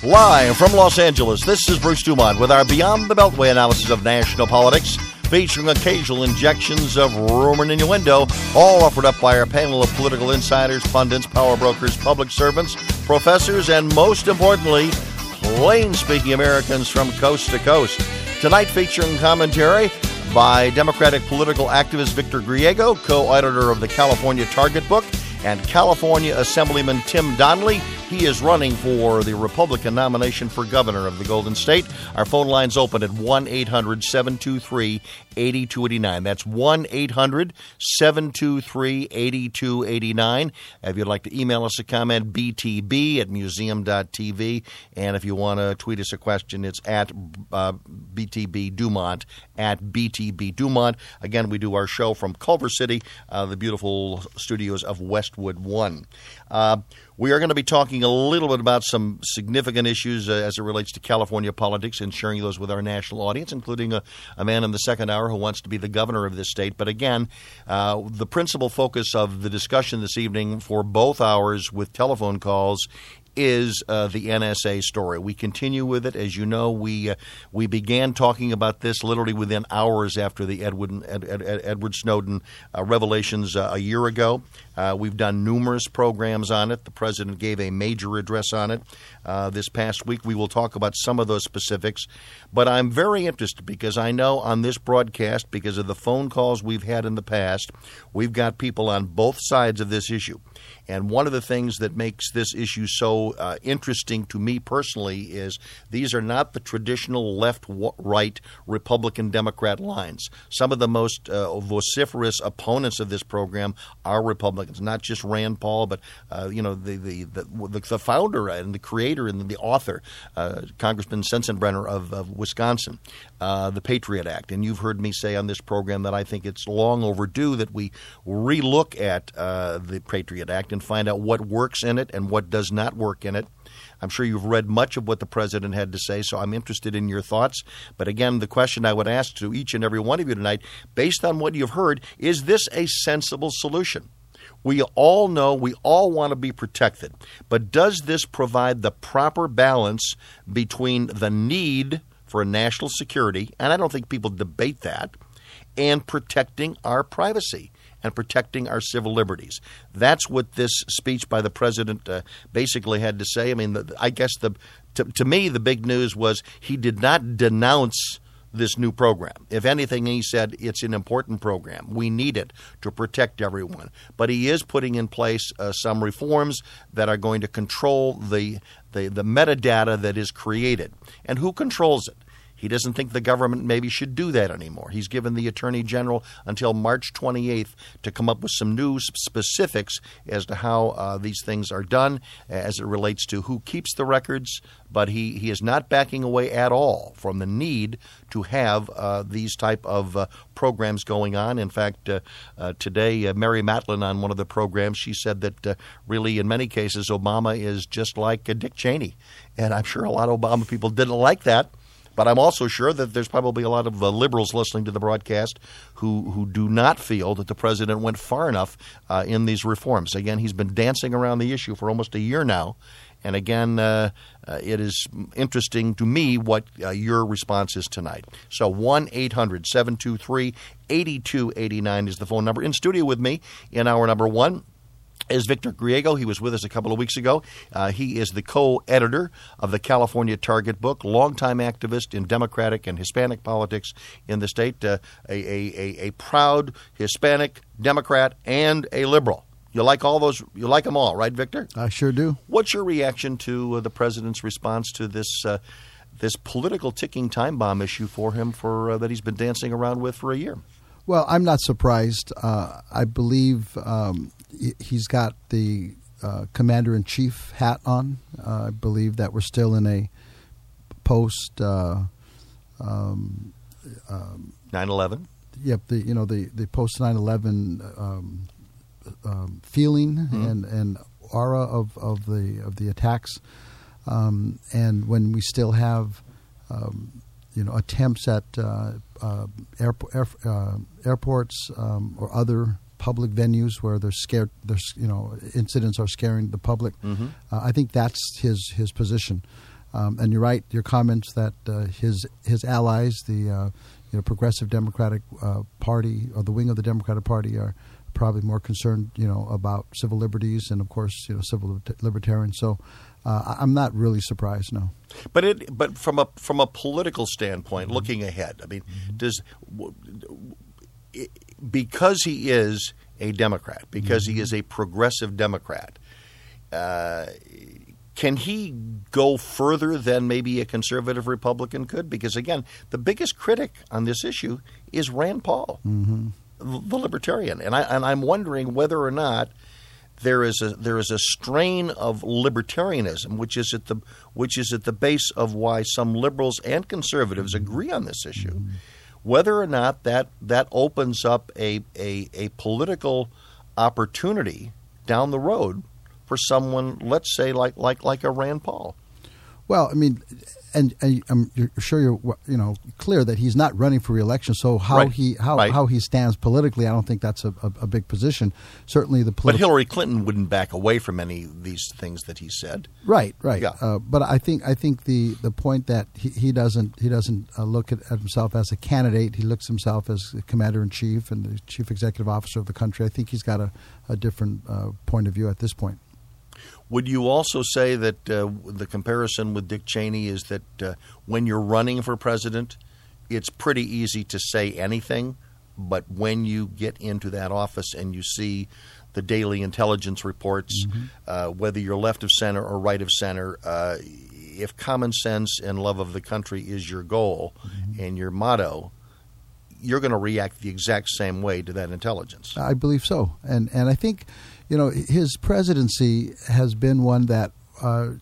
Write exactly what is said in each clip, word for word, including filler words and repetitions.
Live from Los Angeles, this is Bruce Dumont with our Beyond the Beltway analysis of national politics, featuring occasional injections of rumor and innuendo, all offered up by our panel of political insiders, pundits, power brokers, public servants, professors, and most importantly, plain-speaking Americans from coast to coast. Tonight featuring commentary by Democratic political activist Victor Griego, co-editor of the California Target Book, and California Assemblyman Tim Donnelly. He is running for the Republican nomination for governor of the Golden State. Our phone line's open at one eight hundred seven two three eight two eight nine. That's one eight hundred seven two three eight two eight nine. If you'd like to email us a comment, b t b at museum dot t v. And if you want to tweet us a question, it's at uh, b t b dumont, at b t b dumont. Again, we do our show from Culver City, uh, the beautiful studios of Westwood One. Uh, we are going to be talking a little bit about some significant issues uh, as it relates to California politics and sharing those with our national audience, including a, a man in the second hour who wants to be the governor of this state. But again, uh, the principal focus of the discussion this evening for both hours with telephone calls is uh, the N S A story. We continue with it. As you know, we uh, we began talking about this literally within hours after the Edward, Ed, Ed, Ed, Edward Snowden uh, revelations uh, a year ago. Uh, we've done numerous programs on it. The president gave a major address on it uh, this past week. We will talk about some of those specifics. But I'm very interested because I know on this broadcast, because of the phone calls we've had in the past, we've got people on both sides of this issue. And one of the things that makes this issue so uh, interesting to me personally is these are not the traditional left-right Republican-Democrat lines. Some of the most uh, vociferous opponents of this program are Republicans, not just Rand Paul, but uh, you know the the, the the founder and the creator and the author, uh, Congressman Sensenbrenner of, of Wisconsin, uh, the Patriot Act. And you've heard me say on this program that I think it's long overdue that we relook at uh, the Patriot Act and find out what works in it and what does not work in it. I'm sure you've read much of what the president had to say, so I'm interested in your thoughts. But again, the question I would ask to each and every one of you tonight, based on what you've heard, is this a sensible solution? We all know we all want to be protected, but does this provide the proper balance between the need for national security, and I don't think people debate that, and protecting our privacy and protecting our civil liberties? That's what this speech by the president uh, basically had to say. I mean, the, I guess the to, to me the big news was he did not denounce this new program. If anything, he said it's an important program. We need it to protect everyone. But he is putting in place uh, some reforms that are going to control the, the, the metadata that is created. And who controls it? He doesn't think the government maybe should do that anymore. He's given the Attorney General until March twenty-eighth to come up with some new specifics as to how uh, these things are done as it relates to who keeps the records. But he, he is not backing away at all from the need to have uh, these type of uh, programs going on. In fact, uh, uh, today, uh, Mary Matlin on one of the programs, she said that uh, really in many cases Obama is just like uh, Dick Cheney. And I'm sure a lot of Obama people didn't like that. But I'm also sure that there's probably a lot of uh, liberals listening to the broadcast who, who do not feel that the president went far enough uh, in these reforms. Again, he's been dancing around the issue for almost a year now. And again, uh, uh, it is interesting to me what uh, your response is tonight. So one eight hundred seven two three eight two eight nine is the phone number. In studio with me in hour number one is Victor Griego. He was with us a couple of weeks ago. Uh, he is the co-editor of the California Target Book, longtime activist in Democratic and Hispanic politics in the state, uh, a, a, a, a proud Hispanic Democrat and a liberal. You like all those? You like them all, right, Victor? I sure do. What's your reaction to uh, the president's response to this uh, this political ticking time bomb issue for him for uh, that he's been dancing around with for a year? Well, I'm not surprised. Uh, I believe um, he's got the uh, commander-in-chief hat on. Uh, I believe that we're still in a post uh, um, um, nine eleven. Yep, the you know the, the post nine eleven um, um, feeling mm-hmm. and, and aura of, of the of the attacks, um, and when we still have um, you know attempts at uh, uh, airport, air, uh, airports um, or other public venues where they're scared, there's you know incidents are scaring the public. Mm-hmm. Uh, I think that's his his position. Um, and you're right, your comments that uh, his his allies, the uh, you know, Progressive Democratic uh, Party or the wing of the Democratic Party, are probably more concerned, you know, about civil liberties and, of course, you know, civil libertarians. So uh, I'm not really surprised, no. But it, but from a from a political standpoint, mm-hmm. looking ahead, I mean, mm-hmm. does because he is a Democrat, because mm-hmm. he is a progressive Democrat, uh, can he go further than maybe a conservative Republican could? Because again, the biggest critic on this issue is Rand Paul. Mm-hmm. The libertarian, and I and I'm wondering whether or not there is a there is a strain of libertarianism, which is at the which is at the base of why some liberals and conservatives agree on this issue. Mm-hmm. Whether or not that that opens up a, a a political opportunity down the road for someone, let's say like like like a Rand Paul. Well, I mean, and, and I'm you're sure you're you know clear that he's not running for re-election. So how right. he how, right. how he stands politically, I don't think that's a, a, a big position. Certainly, the politi- but Hillary Clinton wouldn't back away from any of these things that he said. Right, right. Yeah. Uh, but I think I think the, the point that he, he doesn't he doesn't uh, look at, at himself as a candidate. He looks himself as the commander in chief and the chief executive officer of the country. I think he's got a, a different uh, point of view at this point. Would you also say that uh, the comparison with Dick Cheney is that uh, when you're running for president, it's pretty easy to say anything, but when you get into that office and you see the daily intelligence reports, mm-hmm. uh, whether you're left of center or right of center, uh, if common sense and love of the country is your goal mm-hmm. and your motto, you're going to react the exact same way to that intelligence. I believe so. And and I think, you know, his presidency has been one that uh,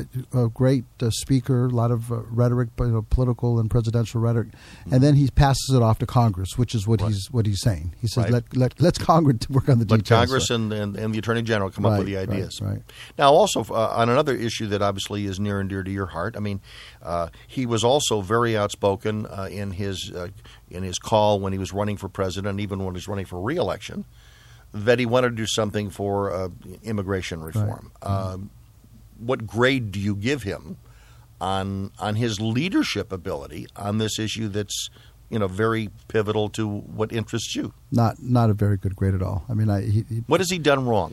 a great uh, speaker, a lot of uh, rhetoric, you know, political and presidential rhetoric, mm-hmm. and then he passes it off to Congress, which is what right. he's what he's saying. He says, right. let, let, let's Congress work on the let details. Let Congress so. and, and, and the Attorney General come right, up with the ideas. Right, right. Now, also, uh, on another issue that obviously is near and dear to your heart, I mean, uh, he was also very outspoken uh, in his uh, in his call when he was running for president, even when he was running for re-election, that he wanted to do something for uh, immigration reform. Right. Mm-hmm. Um, what grade do you give him on on his leadership ability on this issue that's, you know, very pivotal to what interests you? Not not a very good grade at all. I mean, I, he, he, what has he done wrong?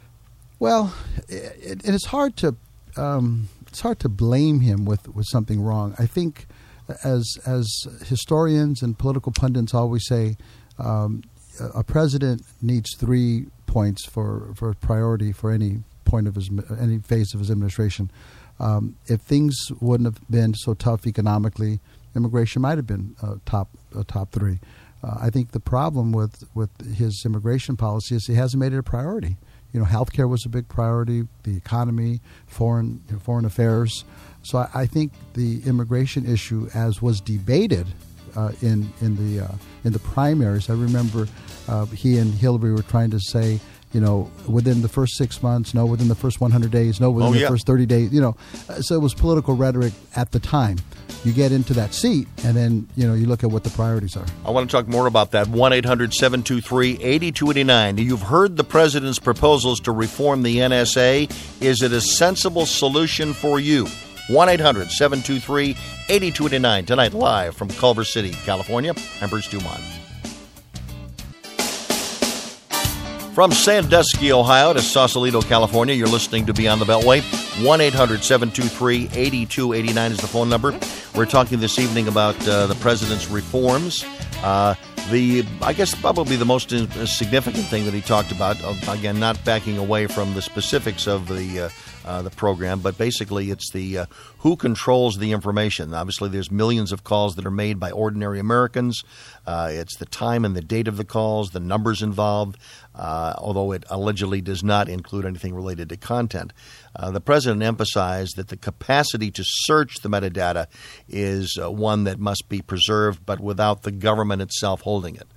Well, it, it, it's hard to um, it's hard to blame him with, with something wrong. I think, as as historians and political pundits always say, um, a president needs three points for, for priority for any point of his any phase of his administration. Um, if things wouldn't have been so tough economically, immigration might have been uh, top uh, top three. Uh, I think the problem with, with his immigration policy is he hasn't made it a priority. You know, healthcare was a big priority, the economy, foreign you know, foreign affairs. So I, I think the immigration issue, as was debated uh, in in the uh, in the primaries, I remember uh, he and Hillary were trying to say, you know, within the first six months, no, within the first one hundred days, no, within oh, the yeah. first thirty days, you know. So it was political rhetoric at the time. You get into that seat, and then, you know, you look at what the priorities are. I want to talk more about that. one eight hundred seven two three eight two eight nine. You've heard the president's proposals to reform the N S A. Is it a sensible solution for you? one eight hundred seven two three eight two eight nine. Tonight, live from Culver City, California. I'm Bruce Dumont. From Sandusky, Ohio to Sausalito, California, you're listening to Beyond the Beltway. one eight hundred seven two three eight two eight nine is the phone number. We're talking this evening about uh, the president's reforms. Uh, the, I guess, probably the most significant thing that he talked about, uh, again, not backing away from the specifics of the uh, uh, the program, but basically it's the uh, who controls the information. Obviously, there's millions of calls that are made by ordinary Americans. Uh, it's the time and the date of the calls, the numbers involved, uh, although it allegedly does not include anything related to content. Uh, the president emphasized that the capacity to search the metadata is uh, one that must be preserved, but without the government itself holding it.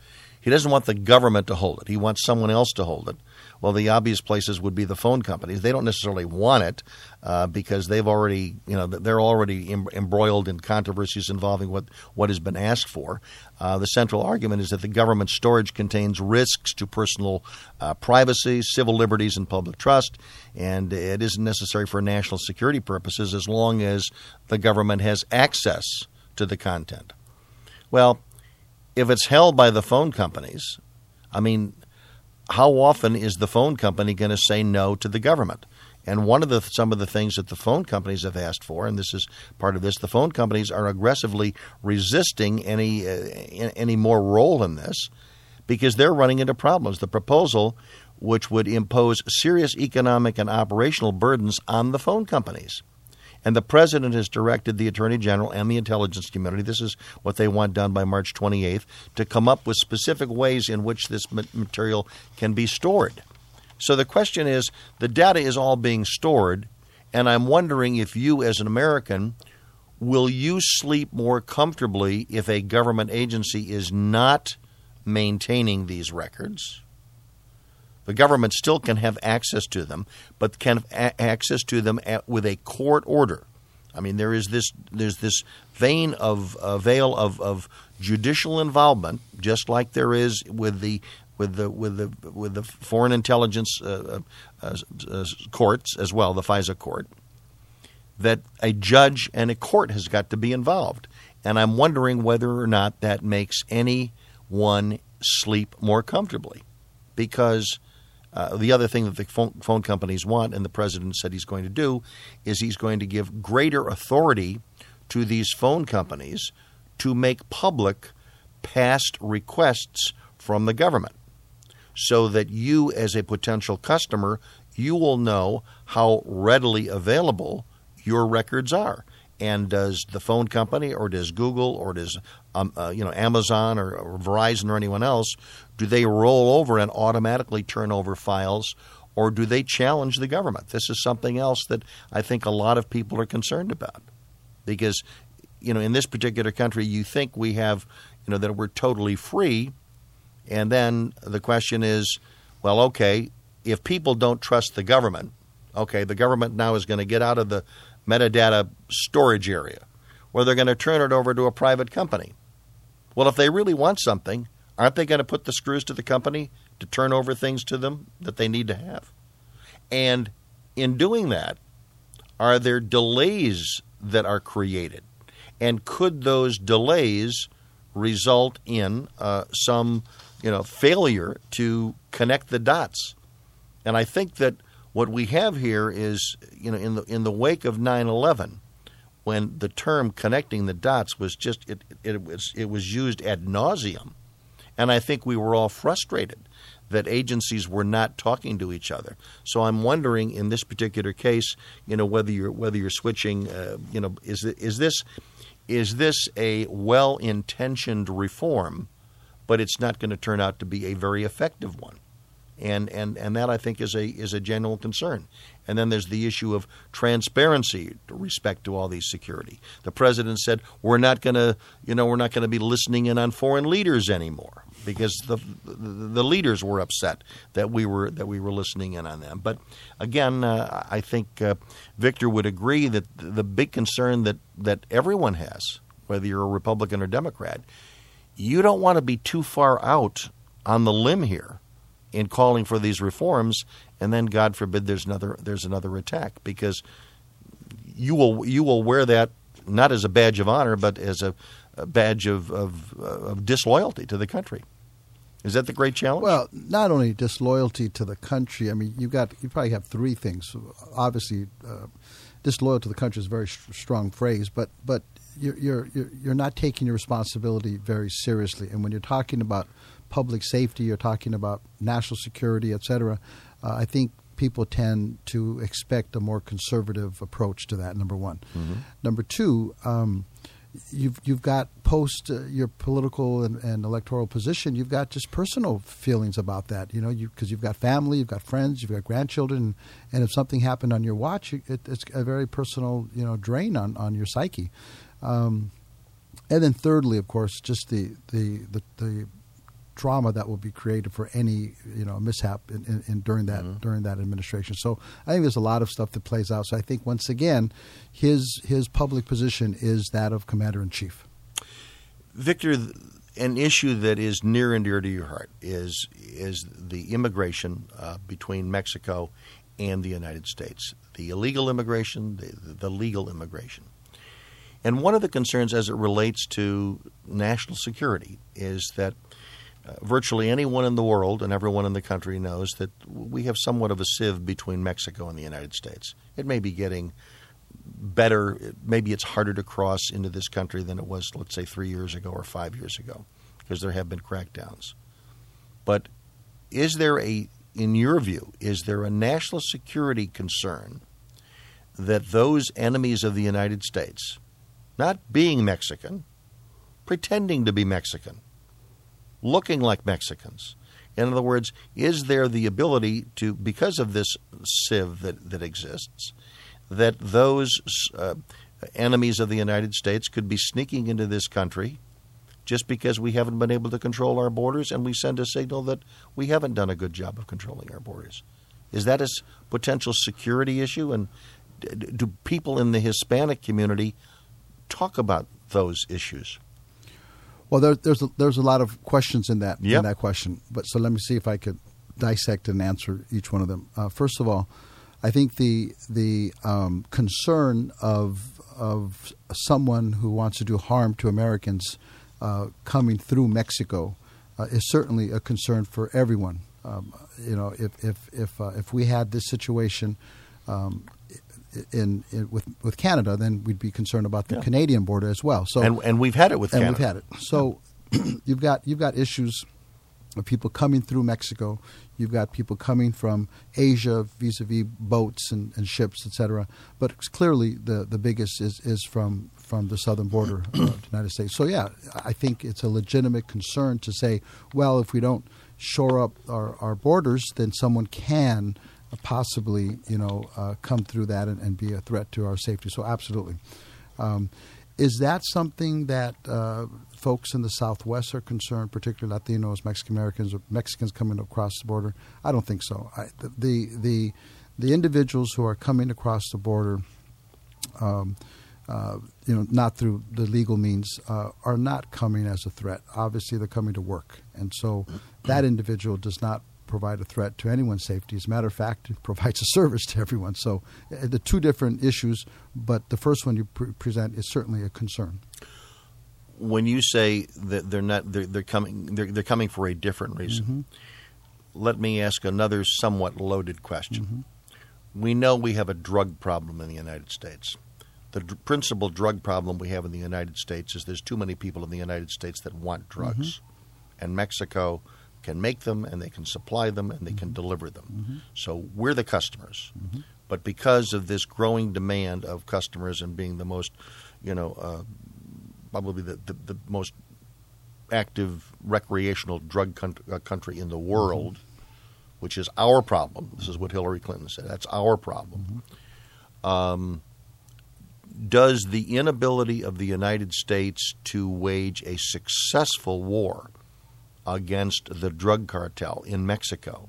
He doesn't want the government to hold it. He wants someone else to hold it. Well, the obvious places would be the phone companies. They don't necessarily want it uh, because they've already, you know, they're already em- embroiled in controversies involving what, what has been asked for. Uh, the central argument is that the government storage contains risks to personal uh, privacy, civil liberties, and public trust, and it isn't necessary for national security purposes as long as the government has access to the content. Well, if it's held by the phone companies, I mean, how often is the phone company going to say no to the government? And one of the some of the things that the phone companies have asked for, and this is part of this, the phone companies are aggressively resisting any uh, any more role in this because they're running into problems. The proposal, which would impose serious economic and operational burdens on the phone companies. And the president has directed the attorney general and the intelligence community, this is what they want done by March twenty-eighth, to come up with specific ways in which this material can be stored. So the question is, the data is all being stored, and I'm wondering if you as an American, will you sleep more comfortably if a government agency is not maintaining these records? The government still can have access to them, but can have a- access to them at, with a court order. I mean, there is this there's this vein of uh, veil of, of judicial involvement, just like there is with the with the with the with the foreign intelligence uh, uh, uh, courts as well, the FISA court. That a judge and a court has got to be involved, and I'm wondering whether or not that makes anyone sleep more comfortably, because. Uh, the other thing that the phone, phone companies want, and the president said he's going to do, is he's going to give greater authority to these phone companies to make public past requests from the government so that you as a potential customer, you will know how readily available your records are. And does the phone company or does Google or does um, uh, you know Amazon or, or Verizon or anyone else, do they roll over and automatically turn over files, or do they challenge the government? This is something else that I think a lot of people are concerned about, because you know in this particular country you think we have you know that we're totally free, and then the question is, well, okay, if people don't trust the government, okay, the government now is going to get out of the metadata storage area, where they're going to turn it over to a private company. Well, if they really want something, aren't they going to put the screws to the company to turn over things to them that they need to have? And in doing that, are there delays that are created? And could those delays result in uh, some, you know, failure to connect the dots? And I think that what we have here is, you know, in the in the wake of nine eleven, when the term connecting the dots was just it it, it was it was used ad nauseum, and I think we were all frustrated that agencies were not talking to each other. So I'm wondering in this particular case, you know, whether you're whether you're switching, uh, you know, is is this is this a well-intentioned reform, but it's not going to turn out to be a very effective one. And, and and that, I think, is a is a general concern. And then there's the issue of transparency with respect to all these security. The president said we're not going to, you know, we're not going to be listening in on foreign leaders anymore because the, the the leaders were upset that we were that we were listening in on them. But again, uh, I think uh, Victor would agree that the big concern that that everyone has, whether you're a Republican or Democrat, you don't want to be too far out on the limb here in calling for these reforms, and then God forbid there's another there's another attack, because you will you will wear that not as a badge of honor, but as a, a badge of, of of disloyalty to the country. Is that the great challenge? Well, not only disloyalty to the country. I mean, you got you probably have three things. Obviously, uh, disloyal to the country is a very sh- strong phrase, but but you're, you're you're you're not taking your responsibility very seriously. And when you're talking about public safety, you're talking about national security, et cetera, uh, I think people tend to expect a more conservative approach to that, number one. Mm-hmm. Number two, um, you've you've got post uh, your political and, and electoral position, you've got just personal feelings about that, you know, you because you've got family, you've got friends, you've got grandchildren, and if something happened on your watch, it, it's a very personal, you know, drain on, on your psyche. Um, and then thirdly, of course, just the the the, the drama that will be created for any you know mishap in, in, in during that mm-hmm. during that administration. So I think there's a lot of stuff that plays out. So I think once again, his his public position is that of commander in chief. Victor, an issue that is near and dear to your heart is is the immigration uh, between Mexico and the United States, the illegal immigration, the, the legal immigration. And one of the concerns as it relates to national security is that uh, virtually anyone in the world and everyone in the country knows that we have somewhat of a sieve between Mexico and the United States. It may be getting better. Maybe it's harder to cross into this country than it was, let's say, three years ago or five years ago, because there have been crackdowns. But is there a, in your view, is there a national security concern that those enemies of the United States, not being Mexican, pretending to be Mexican, looking like Mexicans, in other words, is there the ability to, because of this sieve that, that exists, that those uh, enemies of the United States could be sneaking into this country just because we haven't been able to control our borders, and we send a signal that we haven't done a good job of controlling our borders? Is that a potential security issue? And do people in the Hispanic community talk about those issues? Well, there, there's a, there's a lot of questions in that yep. in that question. But so let me see if I could dissect and answer each one of them. Uh, first of all, I think the the um, concern of of someone who wants to do harm to Americans uh, coming through Mexico uh, is certainly a concern for everyone. Um, you know, if if if uh, if we had this situation um, in, in with with Canada, then we'd be concerned about the yeah. Canadian border as well. So and and we've had it with and Canada. we've had it. So you've got you've got issues of people coming through Mexico. You've got people coming from Asia vis-a-vis boats and, and ships, et cetera. But clearly the, the biggest is, is from, from the southern border of the United States. So, yeah, I think it's a legitimate concern to say, well, if we don't shore up our, our borders, then someone can possibly, you know, uh, come through that and, and be a threat to our safety. So, absolutely. Um, is that something that uh, folks in the Southwest are concerned, particularly Latinos, Mexican Americans, or Mexicans coming across the border? I don't think so. I, the the the individuals who are coming across the border, um, uh, you know, not through the legal means, uh, are not coming as a threat. Obviously, they're coming to work, and so that individual does not provide a threat to anyone's safety. As a matter of fact, it provides a service to everyone. So uh, the two different issues, but the first one you pre- present is certainly a concern. When you say that they're not, they're, they're coming, they're, they're coming for a different reason. Mm-hmm. Let me ask another somewhat loaded question. Mm-hmm. We know we have a drug problem in the United States. The d- principal drug problem we have in the United States is there's too many people in the United States that want drugs, mm-hmm. and Mexico can make them, and they can supply them, and they mm-hmm. can deliver them. Mm-hmm. So we're the customers. Mm-hmm. But because of this growing demand of customers and being the most, you know, uh, probably the, the, the most active recreational drug con- uh, country in the world, mm-hmm. which is our problem. This is what Hillary Clinton said. That's our problem. Mm-hmm. Um, does the inability of the United States to wage a successful war against the drug cartel in Mexico,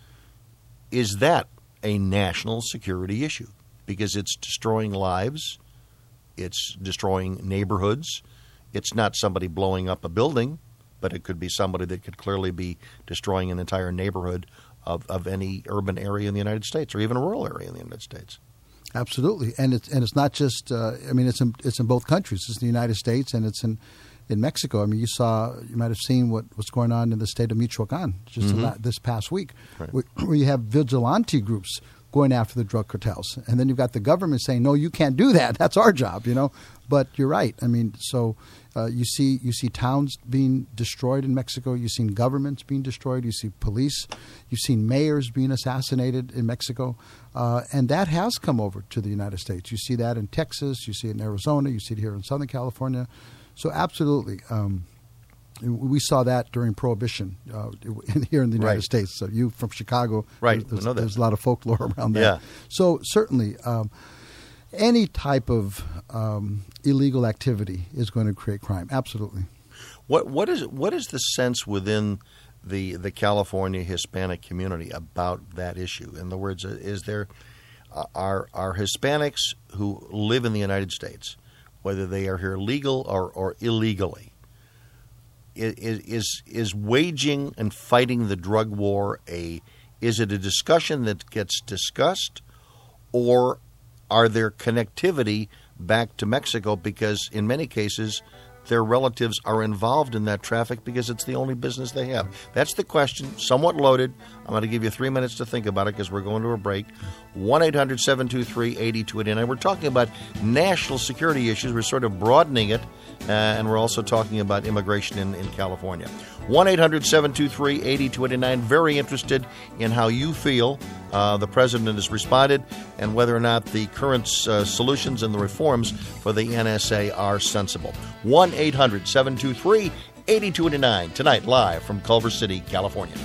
is that a national security issue? Because it's destroying lives, it's destroying neighborhoods. It's not somebody blowing up a building, but it could be somebody that could clearly be destroying an entire neighborhood of, of any urban area in the United States or even a rural area in the United States. Absolutely, and it's and it's not just. Uh, I mean, it's in it's in both countries. It's in the United States and it's in. In Mexico, I mean, you saw, you might have seen what was going on in the state of Michoacan just mm-hmm. la- this past week, right. where, where you have vigilante groups going after the drug cartels. And then you've got the government saying, no, you can't do that. That's our job, you know. But you're right. I mean, so uh, you see you see towns being destroyed in Mexico. You've seen governments being destroyed. You see police. You've seen mayors being assassinated in Mexico. Uh, and that has come over to the United States. You see that in Texas. You see it in Arizona. You see it here in Southern California. So absolutely, um, we saw that during Prohibition uh, here in the United right. States. So you from Chicago, right? There's, I know that. there's a lot of folklore around that. Yeah. So certainly, um, any type of um, illegal activity is going to create crime. Absolutely. What what is what is the sense within the the California Hispanic community about that issue? In other words, is there uh, are are Hispanics who live in the United States, whether they are here legal or, or illegally, is is is waging and fighting the drug war a is it a discussion that gets discussed, or are there connectivity back to Mexico because in many cases their relatives are involved in that traffic because it's the only business they have? That's the question, somewhat loaded. I'm going to give you three minutes to think about it because we're going to a break. one eight hundred seven two three eight two eight nine. We're talking about national security issues. We're sort of broadening it, uh, and we're also talking about immigration in, in California. one eight hundred seven two three eight two eight nine. Very interested in how you feel uh, the president has responded and whether or not the current uh, solutions and the reforms for the N S A are sensible. one eight hundred seven two three eight two eight nine. Tonight, live from Culver City, California.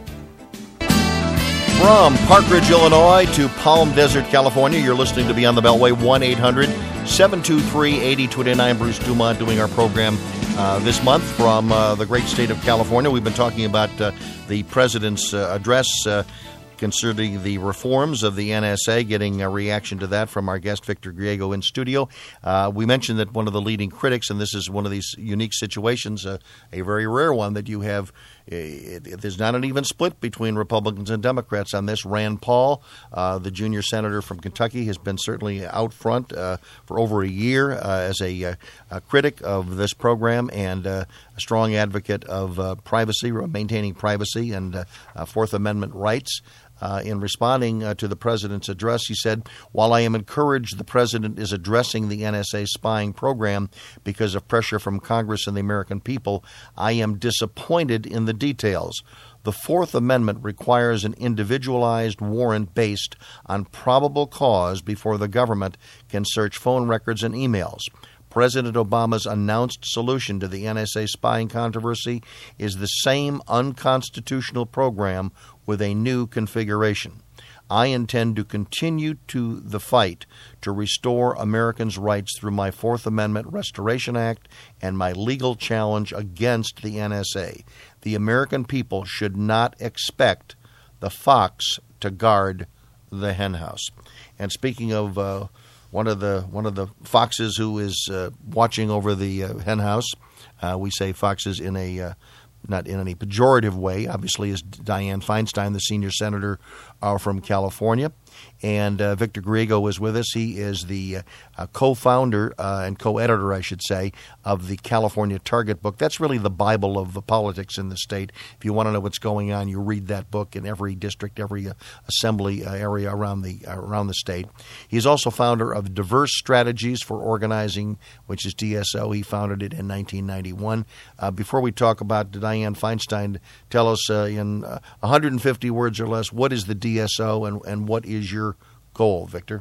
From Park Ridge, Illinois to Palm Desert, California, you're listening to Beyond the Beltway. one eight hundred seven two three eight two eight nine. Bruce Dumont doing our program uh, this month from uh, the great state of California. We've been talking about uh, the president's uh, address uh, concerning the reforms of the N S A, getting a reaction to that from our guest, Victor Griego, in studio. Uh, we mentioned that one of the leading critics, and this is one of these unique situations, uh, a very rare one, that you have, it, it, there's not an even split between Republicans and Democrats on this. Rand Paul, uh, the junior senator from Kentucky, has been certainly out front uh, for over a year uh, as a, a critic of this program and uh, a strong advocate of uh, privacy, maintaining privacy and uh, uh, Fourth Amendment rights. Uh, in responding uh, to the president's address, he said, "While I am encouraged the president is addressing the N S A spying program because of pressure from Congress and the American people, I am disappointed in the details. The Fourth Amendment requires an individualized warrant based on probable cause before the government can search phone records and emails. President Obama's announced solution to the N S A spying controversy is the same unconstitutional program with a new configuration. I intend to continue to the fight to restore Americans' rights through my Fourth Amendment Restoration Act and my legal challenge against the N S A. The American people should not expect the fox to guard the henhouse." And speaking of uh, one of the one of the foxes who is uh, watching over the uh, henhouse, uh, we say foxes in a uh, not in any pejorative way, obviously, is Dianne Feinstein, the senior senator uh, from California. And uh, Victor Griego is with us. He is the uh, co-founder uh, and co-editor, I should say, of the California Target book. That's really the Bible of the politics in the state. If you want to know what's going on, you read that book in every district, every uh, assembly uh, area around the uh, around the state. He's also founder of Diverse Strategies for Organizing, which is D S O. He founded it in nineteen ninety-one. Uh, before we talk about Dianne Feinstein, tell us uh, in uh, one hundred fifty words or less, what is the D S O and, and what is your goal, Victor?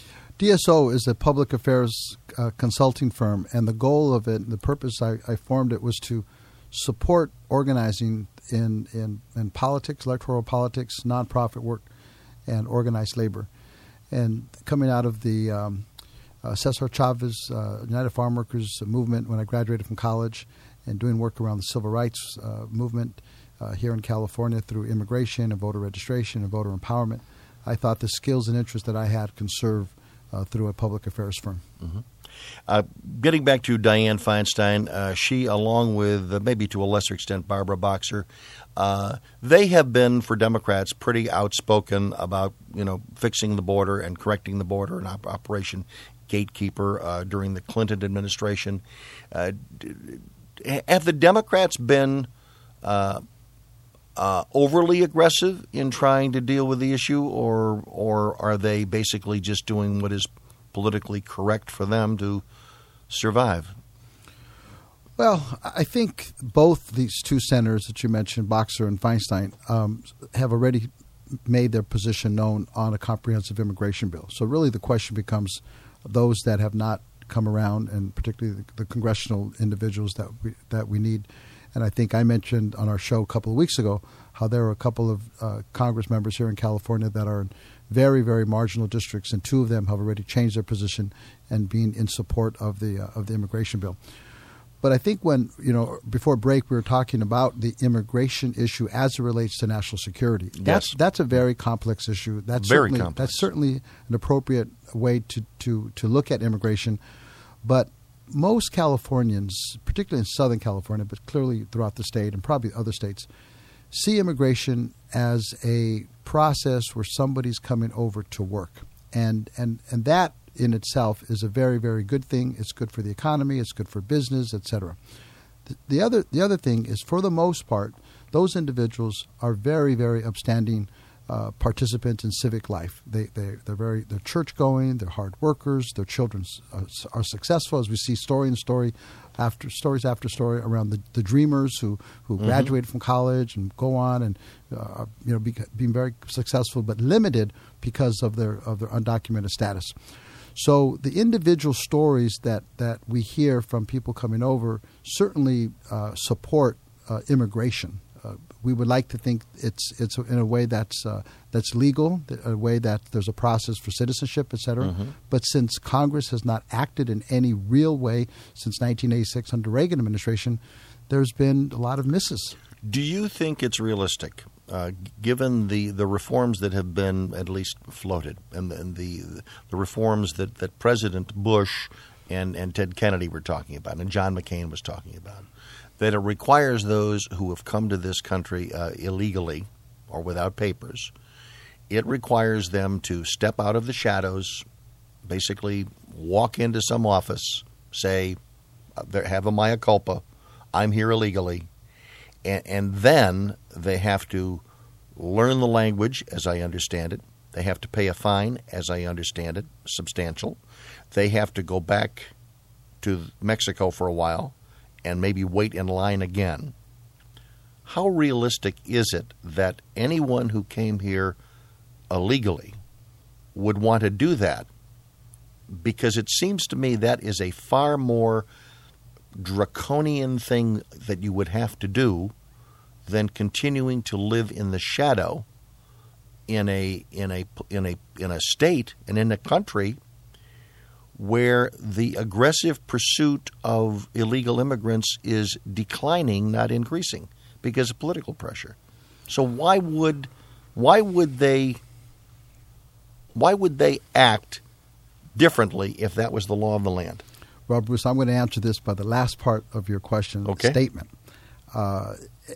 D S O is a public affairs uh, consulting firm, and the goal of it, the purpose I, I formed it, was to support organizing in, in, in politics, electoral politics, nonprofit work, and organized labor. And coming out of the um, uh, Cesar Chavez uh, United Farm Workers movement when I graduated from college, and doing work around the civil rights uh, movement uh, here in California through immigration and voter registration and voter empowerment, I thought the skills and interests that I had can serve uh, through a public affairs firm. Mm-hmm. Uh, getting back to Dianne Feinstein, uh, she, along with uh, maybe to a lesser extent Barbara Boxer, uh, they have been, for Democrats, pretty outspoken about, you know, fixing the border and correcting the border and op- Operation Gatekeeper uh, during the Clinton administration. Uh, have the Democrats been uh, Uh, overly aggressive in trying to deal with the issue, or or are they basically just doing what is politically correct for them to survive? Well, I think both these two senators that you mentioned, Boxer and Feinstein, um, have already made their position known on a comprehensive immigration bill. So really the question becomes those that have not come around, and particularly the, the congressional individuals that we, that we need. And I think I mentioned on our show a couple of weeks ago how there are a couple of uh, Congress members here in California that are in very, very marginal districts, and two of them have already changed their position and been in support of the uh, of the immigration bill. But I think when, you know, before break, we were talking about the immigration issue as it relates to national security. That's yes. that's a very complex issue. That's very certainly, complex. That's certainly an appropriate way to, to, to look at immigration. But most Californians, particularly in Southern California, but clearly throughout the state and probably other states, see immigration as a process where somebody's coming over to work. And and, and that in itself is a very, very good thing. It's good for the economy. It's good for business, et cetera. The, the other the other thing is, for the most part, those individuals are very, very upstanding uh, participants in civic life. They they they're very they're church going. They're hard workers. Their children are, are successful, as we see story and story after stories after story around the, the dreamers who who mm-hmm. graduated from college and go on and uh, you know be, being very successful, but limited because of their of their undocumented status. So the individual stories that, that we hear from people coming over certainly uh, support uh, immigration. Uh, we would like to think it's it's in a way that's uh, that's legal, a way that there's a process for citizenship, et cetera. Mm-hmm. But since Congress has not acted in any real way since nineteen eighty-six under Reagan administration, there's been a lot of misses. Do you think it's realistic, uh, given the, the reforms that have been at least floated and, and the the reforms that, that President Bush and, and Ted Kennedy were talking about and John McCain was talking about, that it requires those who have come to this country uh, illegally or without papers, it requires them to step out of the shadows, basically walk into some office, say, have a mea culpa, I'm here illegally, and, and then they have to learn the language, as I understand it. They have to pay a fine, as I understand it, substantial. They have to go back to Mexico for a while and maybe wait in line again. How realistic is it that anyone who came here illegally would want to do that? Because it seems to me that is a far more draconian thing that you would have to do than continuing to live in the shadow in a in a in a in a state and in a country where the aggressive pursuit of illegal immigrants is declining, not increasing, because of political pressure. So why would why would they why would they act differently if that was the law of the land? Well, Bruce, I'm going to answer this by the last part of your question okay. statement. Uh,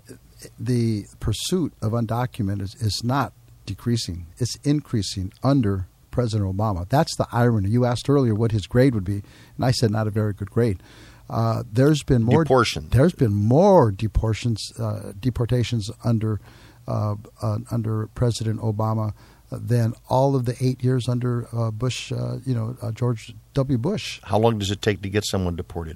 the pursuit of undocumented is, is not decreasing. It's increasing under President Obama. That's the irony. You asked earlier what his grade would be, and I said not a very good grade. Uh, there's been more Deportation. There's been more deportations, uh, deportations under uh, uh, under President Obama than all of the eight years under uh, Bush. Uh, you know, uh, George W. Bush. How long does it take to get someone deported?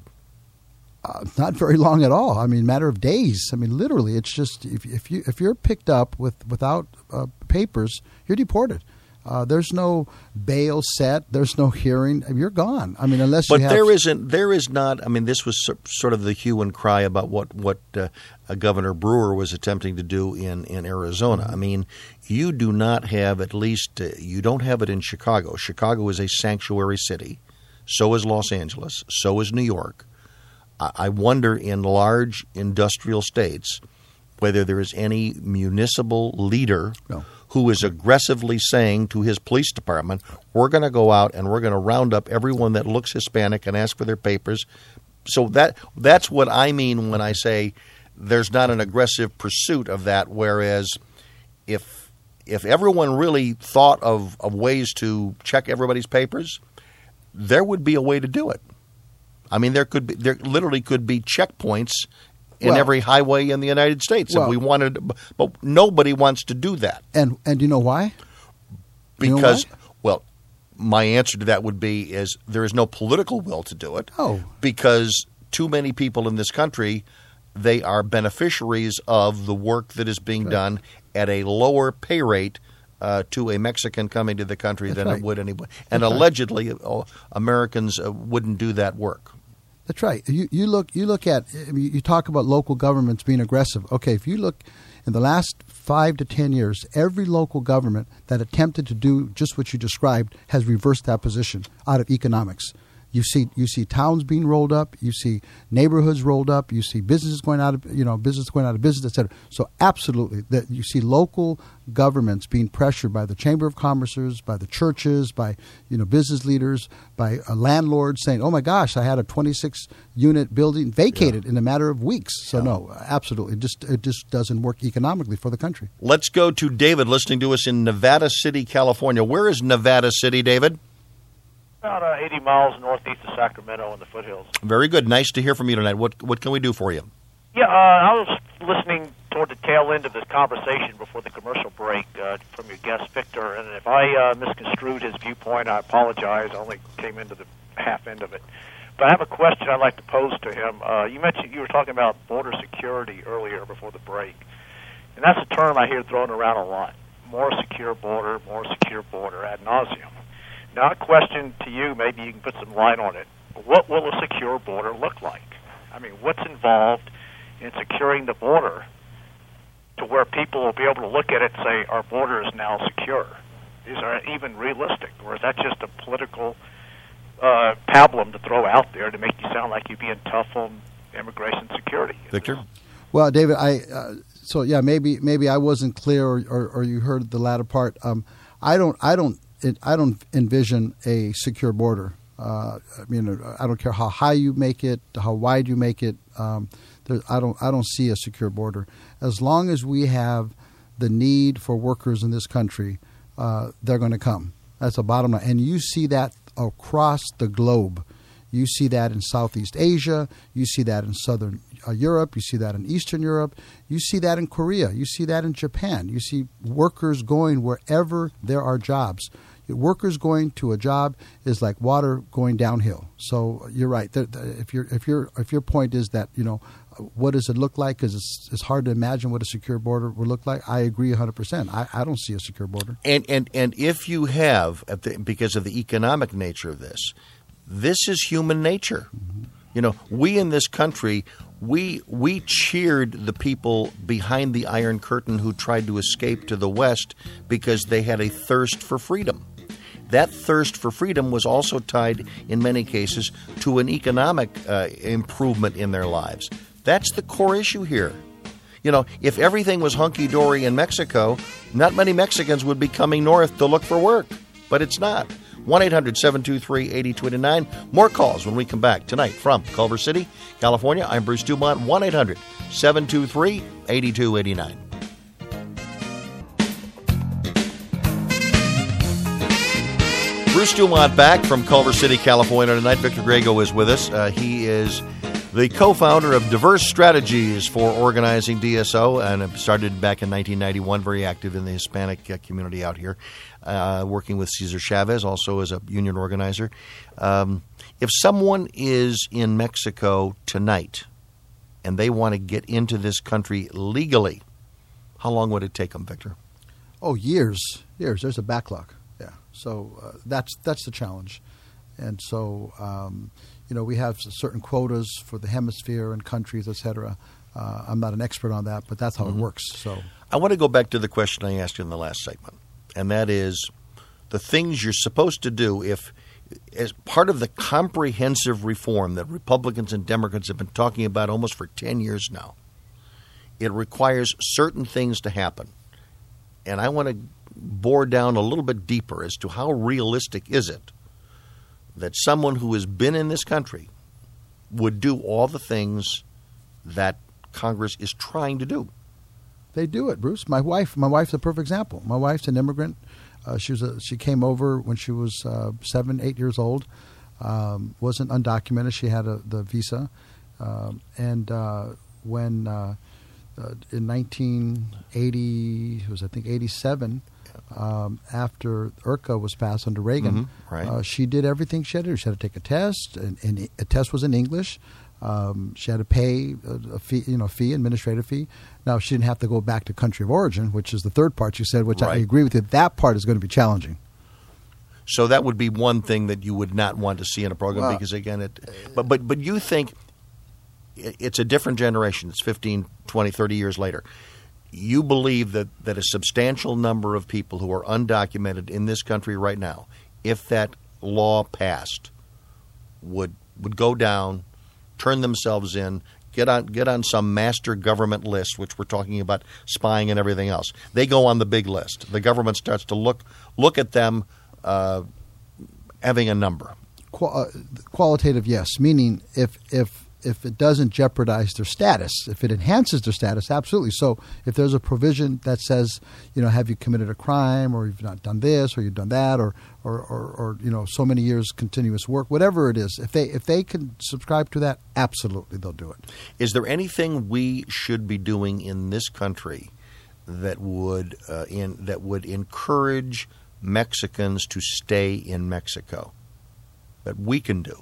Uh, not very long at all. I mean, matter of days. I mean, literally, it's just if, if you if you're picked up with without uh, papers, you're deported. Uh, there's no bail set. There's no hearing. You're gone. I mean, unless but you have. But there isn't. There is not. I mean, this was sort of the hue and cry about what what uh, Governor Brewer was attempting to do in, in Arizona. I mean, you do not have at least uh, you don't have it in Chicago. Chicago is a sanctuary city. So is Los Angeles. So is New York. I, I wonder in large industrial states whether there is any municipal leader. No. Who is aggressively saying to his police department, we're going to go out and we're going to round up everyone that looks Hispanic and ask for their papers. So that that's what I mean when I say there's not an aggressive pursuit of that, whereas if if everyone really thought of, of ways to check everybody's papers, there would be a way to do it. I mean, there could be there literally could be checkpoints in well, every highway in the United States well, if we wanted, but nobody wants to do that. And and you know why? Because, you know why? well, my answer to that would be is there is no political will to do it. Oh. Because too many people in this country, they are beneficiaries of the work that is being right. done at a lower pay rate uh, to a Mexican coming to the country That's than right. it would anybody. And That's allegedly, right. uh, Americans uh, wouldn't do that work. That's right. You you look you look at you talk about local governments being aggressive. Okay, if you look in the last five to ten years, every local government that attempted to do just what you described has reversed that position out of economics. You see, you see towns being rolled up. You see neighborhoods rolled up. You see businesses going out of, you know, business going out of business, et cetera. So absolutely, that you see local governments being pressured by the Chamber of Commerce's, by the churches, by, you know, business leaders, by a landlord saying, "Oh my gosh, I had a twenty-six unit building vacated yeah. in a matter of weeks." So yeah. no, absolutely, it just it just doesn't work economically for the country. Let's go to David, listening to us in Nevada City, California. Where is Nevada City, David? About uh, eighty miles northeast of Sacramento in the foothills. Very good. Nice to hear from you tonight. What what can we do for you? Yeah, uh, I was listening toward the tail end of this conversation before the commercial break uh, from your guest, Victor, and if I uh, misconstrued his viewpoint, I apologize. I only came into the half end of it. But I have a question I'd like to pose to him. Uh, you mentioned you were talking about border security earlier before the break, and that's a term I hear thrown around a lot. More secure border, more secure border ad nauseum. Now, a question to you, maybe you can put some light on it. What will a secure border look like? I mean, what's involved in securing the border to where people will be able to look at it and say, our border is now secure? Is that even realistic, or is that just a political uh, pablum to throw out there to make you sound like you're being tough on immigration security? Victor? Well, David, I uh, so yeah, maybe maybe I wasn't clear, or, or, or you heard the latter part. Um, I don't I don't it, I don't envision a secure border. Uh, I mean, I don't care how high you make it, how wide you make it. Um, there, I don't I don't see a secure border. As long as we have the need for workers in this country, uh, they're going to come. That's the bottom line. And you see that across the globe. You see that in Southeast Asia. You see that in Southern uh, Europe. You see that in Eastern Europe. You see that in Korea. You see that in Japan. You see workers going wherever there are jobs. Workers going to a job is like water going downhill. So you're right. If your if your if your point is that, you know, what does it look like? Because it's it's hard to imagine what a secure border would look like. I agree one hundred percent. I, I don't see a secure border. And and and if you have, at the, because of the economic nature of this, this is human nature. Mm-hmm. You know, we in this country, we we cheered the people behind the Iron Curtain who tried to escape to the West because they had a thirst for freedom. That thirst for freedom was also tied, in many cases, to an economic uh, improvement in their lives. That's the core issue here. You know, if everything was hunky-dory in Mexico, not many Mexicans would be coming north to look for work. But it's not. one eight hundred seven two three eight zero two nine. More calls when we come back tonight from Culver City, California. I'm Bruce Dumont, one eight hundred seven two three eight two eight nine. Bruce Dumont back from Culver City, California tonight. Victor Grego is with us. Uh, he is the co-founder of Diverse Strategies for Organizing D S O, and started back in nineteen ninety-one, very active in the Hispanic uh, community out here, uh, working with Cesar Chavez, also as a union organizer. Um, if someone is in Mexico tonight and they want to get into this country legally, how long would it take them, Victor? Oh, years, years. There's a backlog. Yeah, so uh, that's that's the challenge, and so um, you know we have certain quotas for the hemisphere and countries, et cetera. Uh, I'm not an expert on that, but that's how mm-hmm. it works. So I want to go back to the question I asked you in the last segment, and that is the things you're supposed to do if, as part of the comprehensive reform that Republicans and Democrats have been talking about almost for ten years now. It requires certain things to happen, and I want to bore down a little bit deeper as to how realistic is it that someone who has been in this country would do all the things that Congress is trying to do. They do it, Bruce. My wife, my wife's a perfect example. My wife's an immigrant. Uh, she was a, she came over when she was uh, seven, eight years old. Um, wasn't undocumented. She had a, the visa, um, and uh, when uh, uh, in nineteen eighty, it was I think eighty-seven. Um, after IRCA was passed under Reagan, mm-hmm, right. uh, she did everything she had to do. She had to take a test, and, and a test was in English. Um, she had to pay a, a fee, you know, fee, administrative fee. Now she didn't have to go back to country of origin, which is the third part you said, which right. I agree with you. That part is going to be challenging. So that would be one thing that you would not want to see in a program well, because again, it. But but but you think it's a different generation. It's fifteen, twenty, thirty years later. You believe that, that a substantial number of people who are undocumented in this country right now, if that law passed, would would go down, turn themselves in, get on get on some master government list, which we're talking about spying and everything else. They go on the big list. The government starts to look look at them uh, having a number. Qual- uh, qualitative, yes. Meaning, if if if it doesn't jeopardize their status, if it enhances their status, absolutely. So, if there's a provision that says, you know, have you committed a crime, or you've not done this, or you've done that, or or, or, or you know, so many years continuous work, whatever it is, if they if they can subscribe to that, absolutely, they'll do it. Is there anything we should be doing in this country that would uh, in that would encourage Mexicans to stay in Mexico that we can do?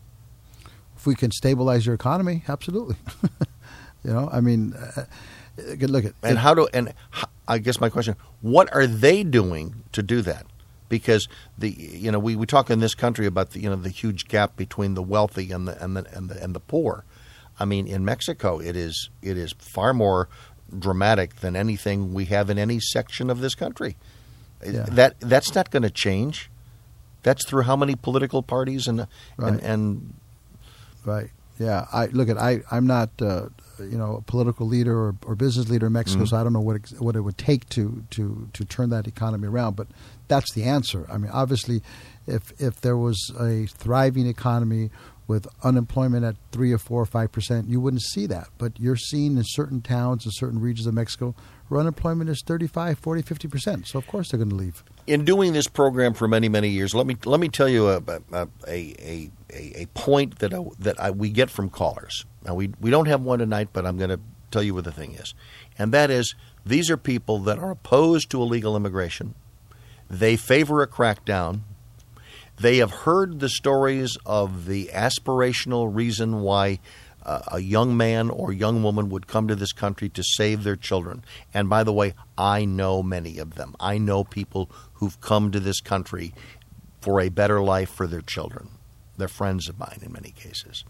If we can stabilize your economy, absolutely. you know, I mean, uh, look at and it, how do and how, I guess my question: what are they doing to do that? Because the you know we, we talk in this country about the you know the huge gap between the wealthy and the and the and the, and the poor. I mean, in Mexico, it is it is far more dramatic than anything we have in any section of this country. Yeah. That that's not going to change. That's through how many political parties and Right. and, and Right. Yeah. I look at. I. I'm not. Uh, you know, a political leader or, or business leader in Mexico, Mm-hmm. so I don't know what ex- what it would take to to to turn that economy around. But that's the answer. I mean, obviously, if if there was a thriving economy with unemployment at three or four or five percent, you wouldn't see that. But you're seeing in certain towns and certain regions of Mexico where unemployment is thirty-five, forty, fifty percent. So of course they're going to leave. in doing this program for many, many years, let me let me tell you a a a, a, a point that I, that I, we get from callers. Now we we don't have one tonight, but I'm going to tell you what the thing is, and that is these are people that are opposed to illegal immigration. They favor a crackdown. They have heard the stories of the aspirational reason why uh, a young man or young woman would come to this country to save their children. And by the way, I know many of them. I know people who've come to this country for a better life for their children. They're friends of mine in many cases.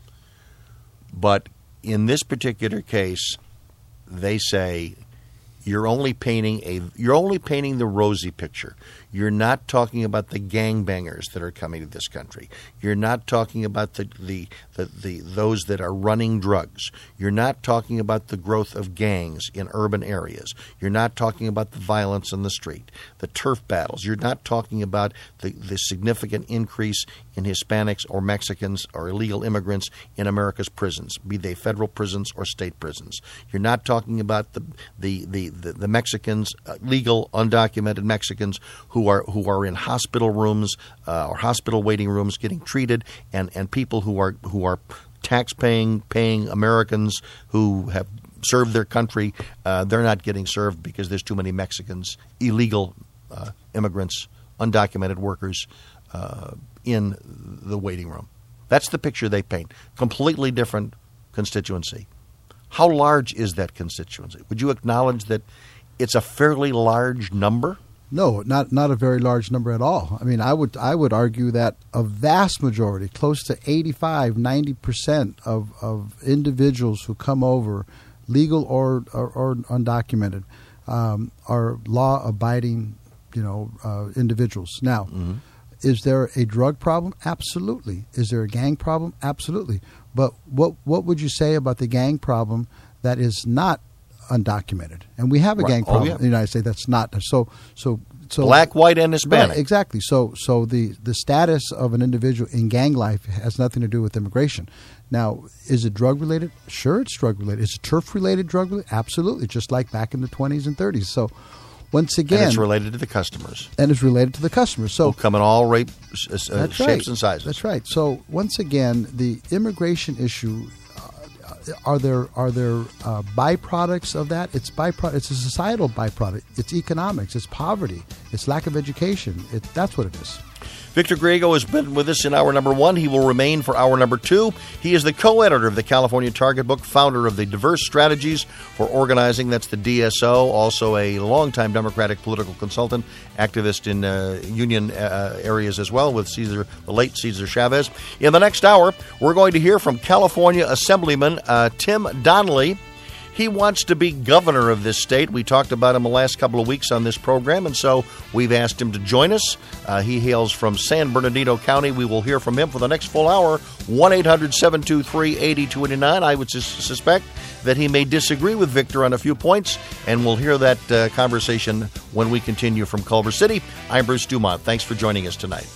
But in this particular case, they say you're only painting a you're only painting the rosy picture. You're not talking about the gangbangers that are coming to this country. You're not talking about the, the, the, the those that are running drugs. You're not talking about the growth of gangs in urban areas. You're not talking about the violence in the street, the turf battles. You're not talking about the, the significant increase in Hispanics or Mexicans or illegal immigrants in America's prisons, be they federal prisons or state prisons. You're not talking about the the the, the, the Mexicans, uh, legal, undocumented Mexicans who are who are in hospital rooms uh, or hospital waiting rooms getting treated, and, and people who are who are tax-paying paying Americans who have served their country. Uh, they're not getting served because there's too many Mexicans, illegal uh, immigrants, undocumented workers uh, in the waiting room. That's the picture they paint. Completely different constituency. How large is that constituency? Would you acknowledge that it's a fairly large number? No, not not a very large number at all. I mean, I would I would argue that a vast majority, close to eighty-five, ninety percent of, of individuals who come over, legal or or, or undocumented, um, are law-abiding, you know, uh, individuals. Now, mm-hmm. Is there a drug problem? Absolutely. Is there a gang problem? Absolutely. But what what would you say about the gang problem that is not undocumented? And we have a right. gang problem oh, yeah. in the United States that's not. So so so black, white, and Hispanic. Right, exactly. So so the, the status of an individual in gang life has nothing to do with immigration. Now, is it drug related? Sure, it's drug related. Is it turf related drug related? Absolutely. Just like back in the twenties and thirties. So once again, and it's related to the customers. And it's related to the customers. So who come in all rape, uh, shapes right. and sizes. That's right. So once again, the immigration issue, uh, are there are there uh, byproducts of that? It's byproduct. It's a societal byproduct. It's economics. It's poverty. It's lack of education. It, that's what it is. Victor Griego has been with us in hour number one. He will remain for hour number two. He is the co-editor of the California Target Book, founder of the Diverse Strategies for Organizing, that's the D S O, also a longtime Democratic political consultant, activist in uh, union uh, areas as well with Cesar, the late Cesar Chavez. In the next hour, we're going to hear from California Assemblyman uh, Tim Donnelly. he wants to be governor of this state. We talked about him the last couple of weeks on this program, and so we've asked him to join us. Uh, he hails from San Bernardino County. We will hear from him for the next full hour. one eight hundred seven two three eight two eight nine. I would sus- suspect that he may disagree with Victor on a few points, and we'll hear that uh, conversation when we continue from Culver City. I'm Bruce Dumont. Thanks for joining us tonight.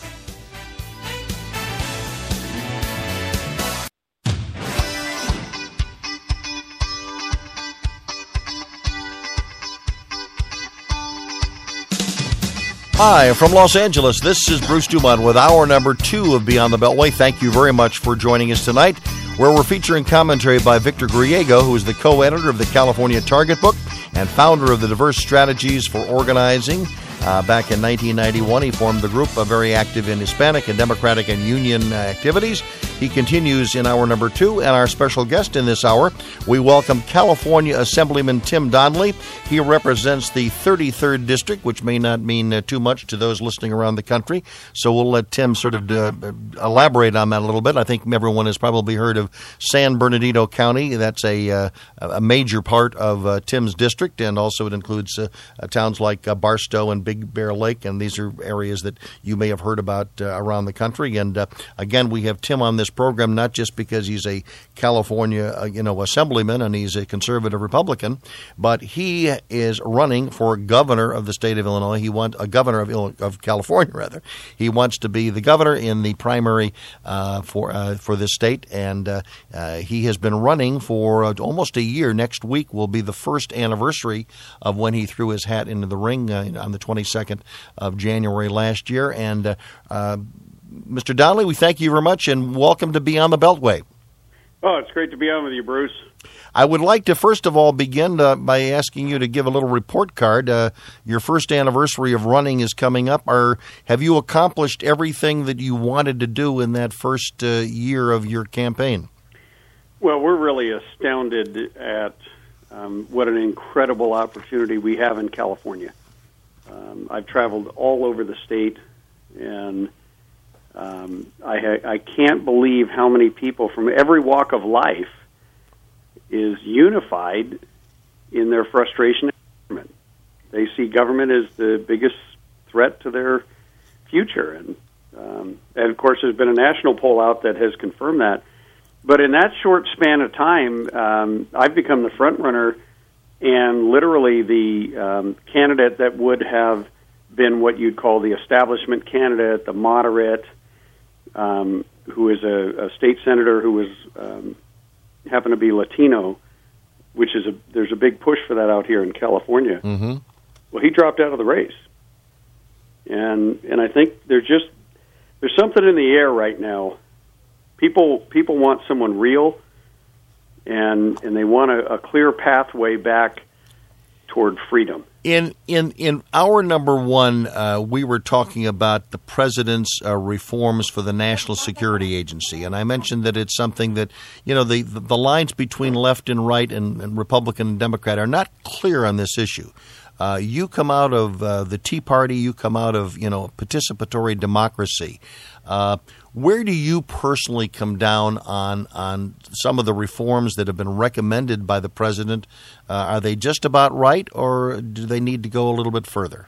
Hi, from Los Angeles, this is Bruce Dumont with hour number two of Beyond the Beltway. Thank you very much for joining us tonight, where we're featuring commentary by Victor Griego, who is the co-editor of the California Target Book and founder of the Diverse Strategies for Organizing. Uh, back in nineteen ninety-one, he formed the group, uh, very active in Hispanic and Democratic and union uh, activities. He continues in hour number two, and our special guest in this hour, we welcome California Assemblyman Tim Donnelly. He represents the thirty-third District, which may not mean uh, too much to those listening around the country, so we'll let Tim sort of uh, elaborate on that a little bit. I think everyone has probably heard of San Bernardino County. That's a, uh, a major part of uh, Tim's district, and also it includes uh, uh, towns like uh, Barstow and Big Big Bear Lake, and these are areas that you may have heard about uh, around the country. And uh, again, we have Tim on this program not just because he's a California, uh, you know, assemblyman and he's a conservative Republican, but he is running for governor of the state of Illinois. He wants a governor of Ill- of California, rather. He wants to be the governor in the primary uh, for uh, for this state, and uh, uh, he has been running for uh, almost a year. Next week will be the first anniversary of when he threw his hat into the ring uh, on the twenty-second of January last year. And uh, uh, Mister Donnelly, we thank you very much, and welcome to Beyond the Beltway. Oh, it's great to be on with you, Bruce. I would like to first of all begin uh, by asking you to give a little report card. Uh, your first anniversary of running is coming up. Are, have you accomplished everything that you wanted to do in that first uh, year of your campaign? Well, we're really astounded at um, what an incredible opportunity we have in California. Um, I've traveled all over the state, and um, I, ha- I can't believe how many people from every walk of life is unified in their frustration at government. They see government as the biggest threat to their future. And, um, and, of course, there's been a national poll out that has confirmed that. But in that short span of time, um, I've become the front runner and literally the um, candidate that would have been what you'd call the establishment candidate, the moderate, um, who is a, a state senator who was um, happened to be Latino, which is a there's a big push for that out here in California. Mm-hmm. Well, he dropped out of the race, and and I think there's just there's something in the air right now. People people want someone real. And and they want a, a clear pathway back toward freedom. In in in our number one, uh, we were talking about the president's uh, reforms for the National Security Agency, and I mentioned that it's something that, you know, the the lines between left and right and, and Republican and Democrat are not clear on this issue. Uh, you come out of uh, the Tea Party, you come out of, you know, participatory democracy. Uh, where do you personally come down on on some of the reforms that have been recommended by the president? Uh, are they just about right, or do they need to go a little bit further?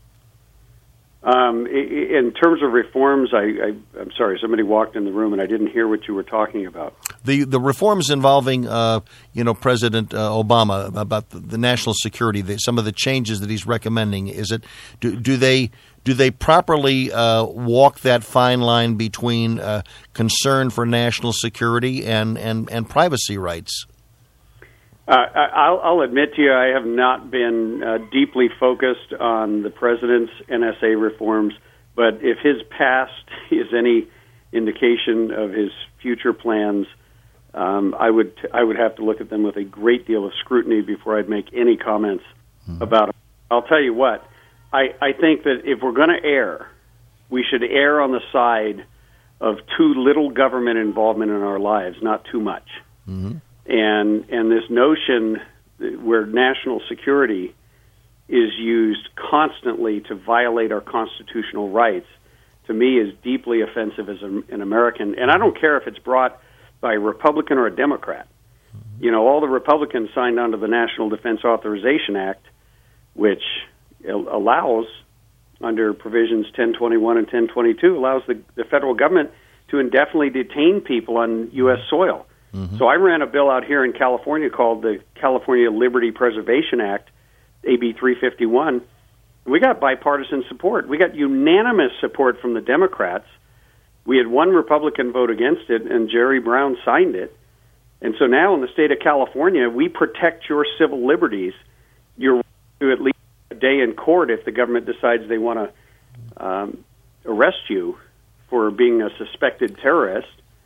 Um, in terms of reforms, I, I, I'm sorry, somebody walked in the room and I didn't hear what you were talking about. The the reforms involving, uh, you know, President uh, Obama about the, the national security, the, some of the changes that he's recommending. Is it do, do they do they properly uh, walk that fine line between uh, concern for national security and, and, and privacy rights? Uh, I'll, I'll admit to you, I have not been uh, deeply focused on the president's N S A reforms, but if his past is any indication of his future plans, um, I would I would have to look at them with a great deal of scrutiny before I'd make any comments mm-hmm. about them. I'll tell you what, I, I think that if we're going to err, we should err on the side of too little government involvement in our lives, not too much. Mm-hmm. And and this notion where national security is used constantly to violate our constitutional rights, to me, is deeply offensive as an American. And I don't care if it's brought by a Republican or a Democrat. you know, all the Republicans signed on to the National Defense Authorization Act, which allows, under provisions ten twenty-one and ten twenty-two, allows the, the federal government to indefinitely detain people on U S soil. Mm-hmm. So I ran a bill out here in California called the California Liberty Preservation Act, A B three fifty-one. We got bipartisan support. We got unanimous support from the Democrats. We had one Republican vote against it, and Jerry Brown signed it. And so now in the state of California, we protect your civil liberties. You're right to at least a day in court if the government decides they want to um, arrest you for being a suspected terrorist.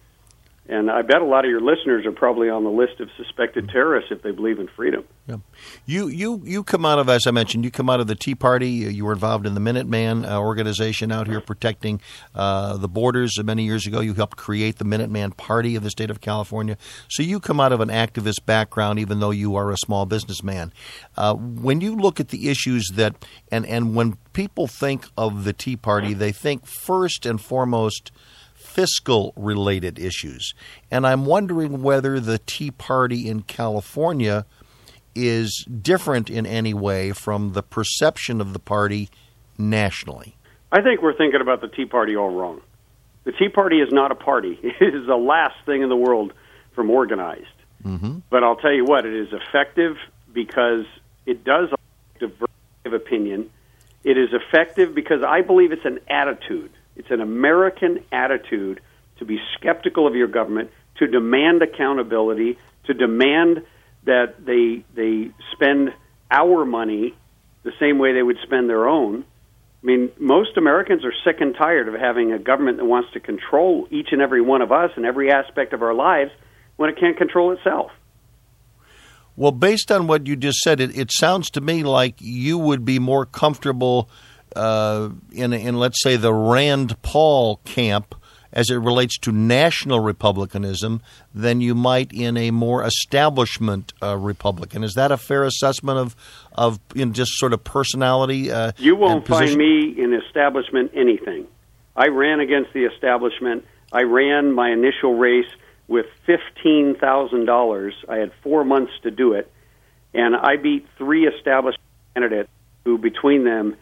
And I bet a lot of your listeners are probably on the list of suspected terrorists if they believe in freedom. Yeah. You you you come out of, as I mentioned, you come out of the Tea Party. You were involved in the Minuteman uh, organization out here protecting uh, the borders. Many years ago, you helped create the Minuteman Party of the state of California. So you come out of an activist background, even though you are a small businessman. Uh, when you look at the issues that, and, and when people think of the Tea Party, they think first and foremost fiscal-related issues. And I'm wondering whether the Tea Party in California is different in any way from the perception of the party nationally. I think we're thinking about the Tea Party all wrong. The Tea Party is not a party. It is the last thing in the world from organized. Mm-hmm. But I'll tell you what, it is effective because it does diversity of opinion. It is effective because I believe it's an attitude. It's an American attitude to be skeptical of your government, to demand accountability, to demand that they they spend our money the same way they would spend their own. I mean, most Americans are sick and tired of having a government that wants to control each and every one of us in every aspect of our lives when it can't control itself. Well, based on what you just said, it, it sounds to me like you would be more comfortable Uh, in, in, let's say, the Rand Paul camp as it relates to national republicanism than you might in a more establishment uh, Republican. Is that a fair assessment of, of in just sort of personality? Uh, you won't find me in establishment anything. I ran against the establishment. I ran my initial race with fifteen thousand dollars. I had four months to do it, and I beat three established candidates who, between them,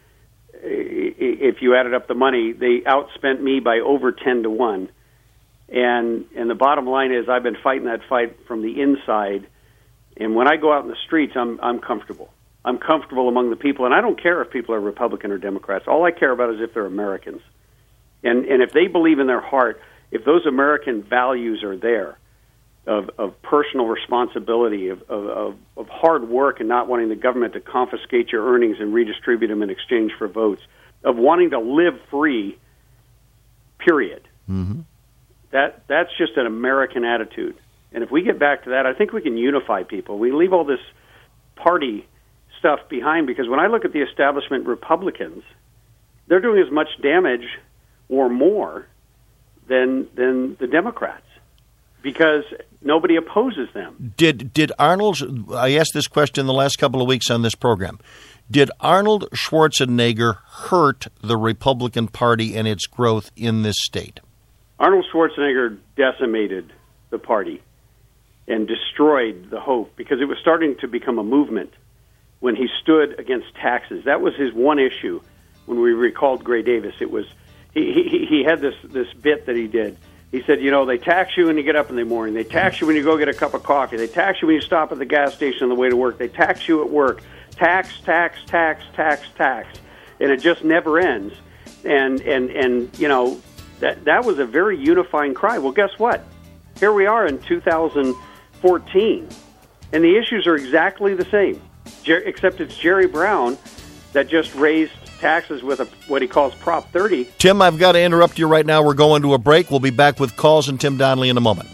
if you added up the money, they outspent me by over ten to one. And and the bottom line is I've been fighting that fight from the inside. And when I go out in the streets, I'm I'm comfortable. I'm comfortable among the people. And I don't care if people are Republican or Democrats. All I care about is if they're Americans. And and if they believe in their heart, if those American values are there, of, of personal responsibility, of, of, of hard work and not wanting the government to confiscate your earnings and redistribute them in exchange for votes, of wanting to live free, period. Mm-hmm. That that's just an American attitude. And if we get back to that, I think we can unify people. We leave all this party stuff behind, because when I look at the establishment Republicans, they're doing as much damage or more than than the Democrats, because nobody opposes them. Did did Arnold, I asked this question the last couple of weeks on this program, did Arnold Schwarzenegger hurt the Republican Party and its growth in this state? Arnold Schwarzenegger decimated the party and destroyed the hope, because it was starting to become a movement when he stood against taxes. That was his one issue when we recalled Gray Davis. It was he, he, he had this, this bit that he did. He said, you know, they tax you when you get up in the morning. They tax you when you go get a cup of coffee. They tax you when you stop at the gas station on the way to work. They tax you at work. Tax, tax, tax, tax, tax. And it just never ends. And, and, and you know, that, that was a very unifying cry. Well, guess what? Here we are in two thousand fourteen, and the issues are exactly the same, Jer- except it's Jerry Brown that just raised taxes with a, what he calls Prop thirty. Tim, I've got to interrupt you right now. We're going to a break. We'll be back with calls and Tim Donnelly in a moment.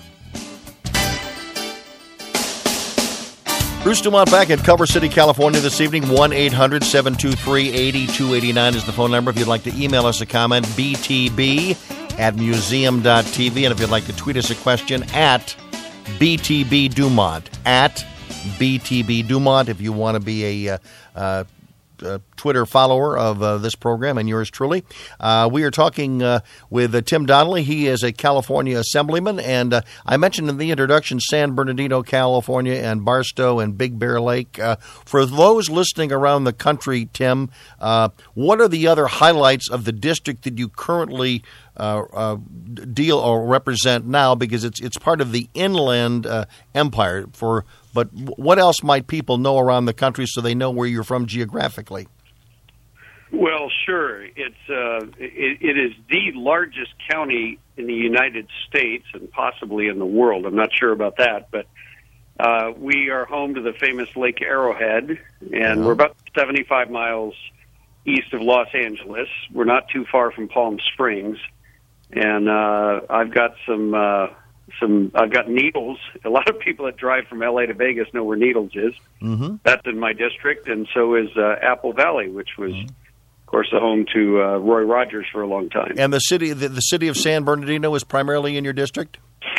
Bruce Dumont back in Culver City, California this evening. one eight hundred seven two three eight two eight nine is the phone number. If you'd like to email us a comment, b t b at museum dot t v. And if you'd like to tweet us a question, at b t b dumont, at b t b dumont. If you want to be a uh, uh, uh, Twitter follower of uh, this program and yours truly. Uh, we are talking uh, with uh, Tim Donnelly. He is a California assemblyman, and uh, I mentioned in the introduction San Bernardino, California, and Barstow and Big Bear Lake. Uh, for those listening around the country, Tim, uh, what are the other highlights of the district that you currently uh, uh, deal or represent now? Because it's it's part of the Inland uh, Empire. For but what else might people know around the country so they know where you're from geographically? Well, sure. It's uh, it, it is the largest county in the United States and possibly in the world. I'm not sure about that, but uh, we are home to the famous Lake Arrowhead, and yeah. we're about seventy-five miles east of Los Angeles. We're not too far from Palm Springs, and uh, I've got some uh, some. I've got Needles. A lot of people that drive from L A to Vegas know where Needles is. Mm-hmm. That's in my district, and so is uh, Apple Valley, which was. Mm-hmm. Of course, the home to uh, Roy Rogers for a long time. And the city, the, the city of San Bernardino, is primarily in your district?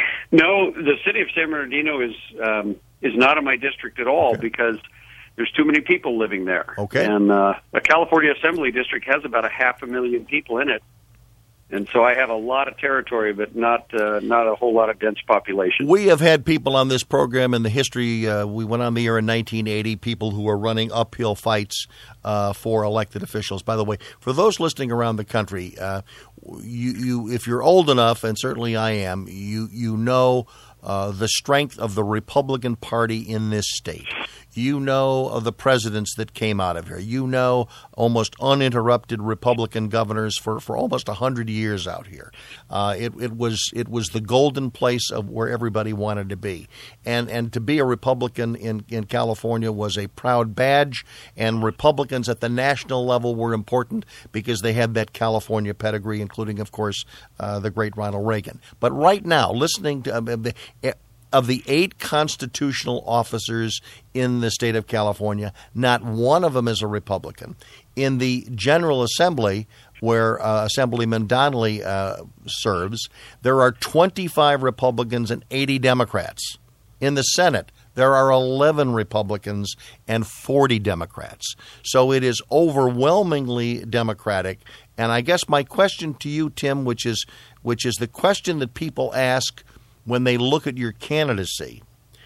No, the city of San Bernardino is um, is not in my district at all okay. because there's too many people living there. Okay. And uh, the California Assembly District has about a half a million people in it. And so I have a lot of territory, but not uh, not a whole lot of dense population. We have had people on this program in the history. Uh, we went on the air in nineteen eighty, people who were running uphill fights uh, for elected officials. By the way, for those listening around the country, uh, you, you if you're old enough, and certainly I am, you you know uh, the strength of the Republican Party in this state. You know of the presidents that came out of here. You know almost uninterrupted Republican governors for, for almost one hundred years out here. Uh, it, it was it was the golden place of where everybody wanted to be. And and to be a Republican in, in California was a proud badge, and Republicans at the national level were important because they had that California pedigree, including, of course, uh, the great Ronald Reagan. But right now, listening to uh, the Of the eight constitutional officers in the state of California, not one of them is a Republican. In the General Assembly, where uh, Assemblyman Donnelly uh, serves, there are twenty-five Republicans and eighty Democrats. In the Senate, there are eleven Republicans and forty Democrats. So it is overwhelmingly Democratic. And I guess my question to you, Tim, which is which is the question that people ask when they look at your candidacy,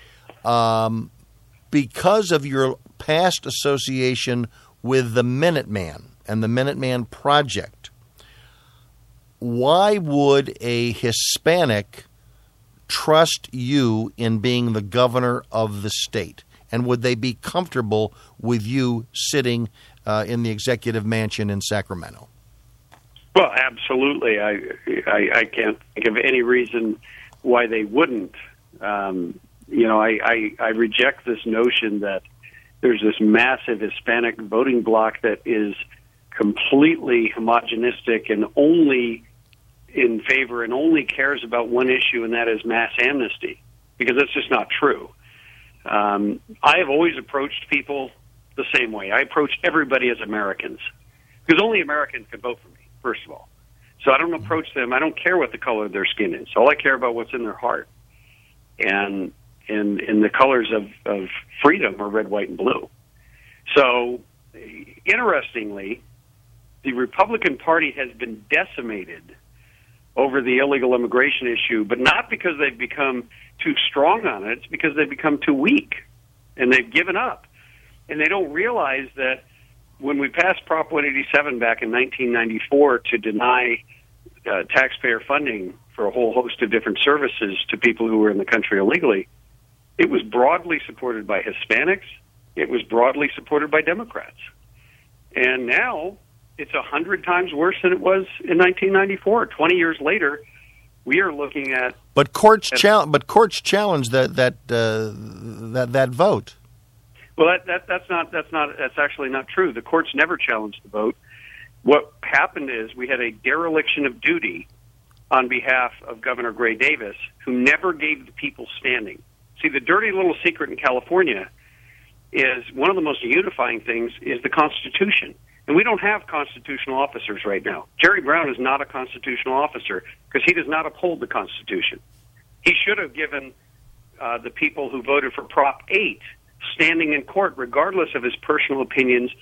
um, because of your past association with the Minuteman and the Minuteman Project, why would a Hispanic trust you in being the governor of the state? And would they be comfortable with you sitting uh, in the executive mansion in Sacramento? Well, absolutely. I, I, I can't think of any reason why they wouldn't. Um, you know, I, I, I reject this notion that there's this massive Hispanic voting bloc that is completely homogenistic and only in favor and only cares about one issue, and that is mass amnesty, because that's just not true. Um, I have always approached people the same way. I approach everybody as Americans, because only Americans can vote for me, first of all. So I don't approach them. I don't care what the color of their skin is. All I care about what's in their heart. And and, and the colors of, of freedom are red, white, and blue. So, interestingly, the Republican Party has been decimated over the illegal immigration issue, but not because they've become too strong on it. It's because they've become too weak, and they've given up. And they don't realize that when we passed Prop one eighty-seven back in nineteen ninety-four to deny uh, taxpayer funding for a whole host of different services to people who were in the country illegally, it was broadly supported by Hispanics. It was broadly supported by Democrats. And now it's a hundred times worse than it was in nineteen ninety-four. Twenty years later, we are looking at. But courts challenge. But courts challenge that that uh, that that vote. Well, that, that that's not that's not that's actually not true. The courts never challenged the vote. What happened is we had a dereliction of duty on behalf of Governor Gray Davis, who never gave the people standing. See, the dirty little secret in California is one of the most unifying things is the Constitution. And we don't have constitutional officers right now. Jerry Brown is not a constitutional officer because he does not uphold the Constitution. He should have given uh, the people who voted for Prop eight standing in court, regardless of his personal opinions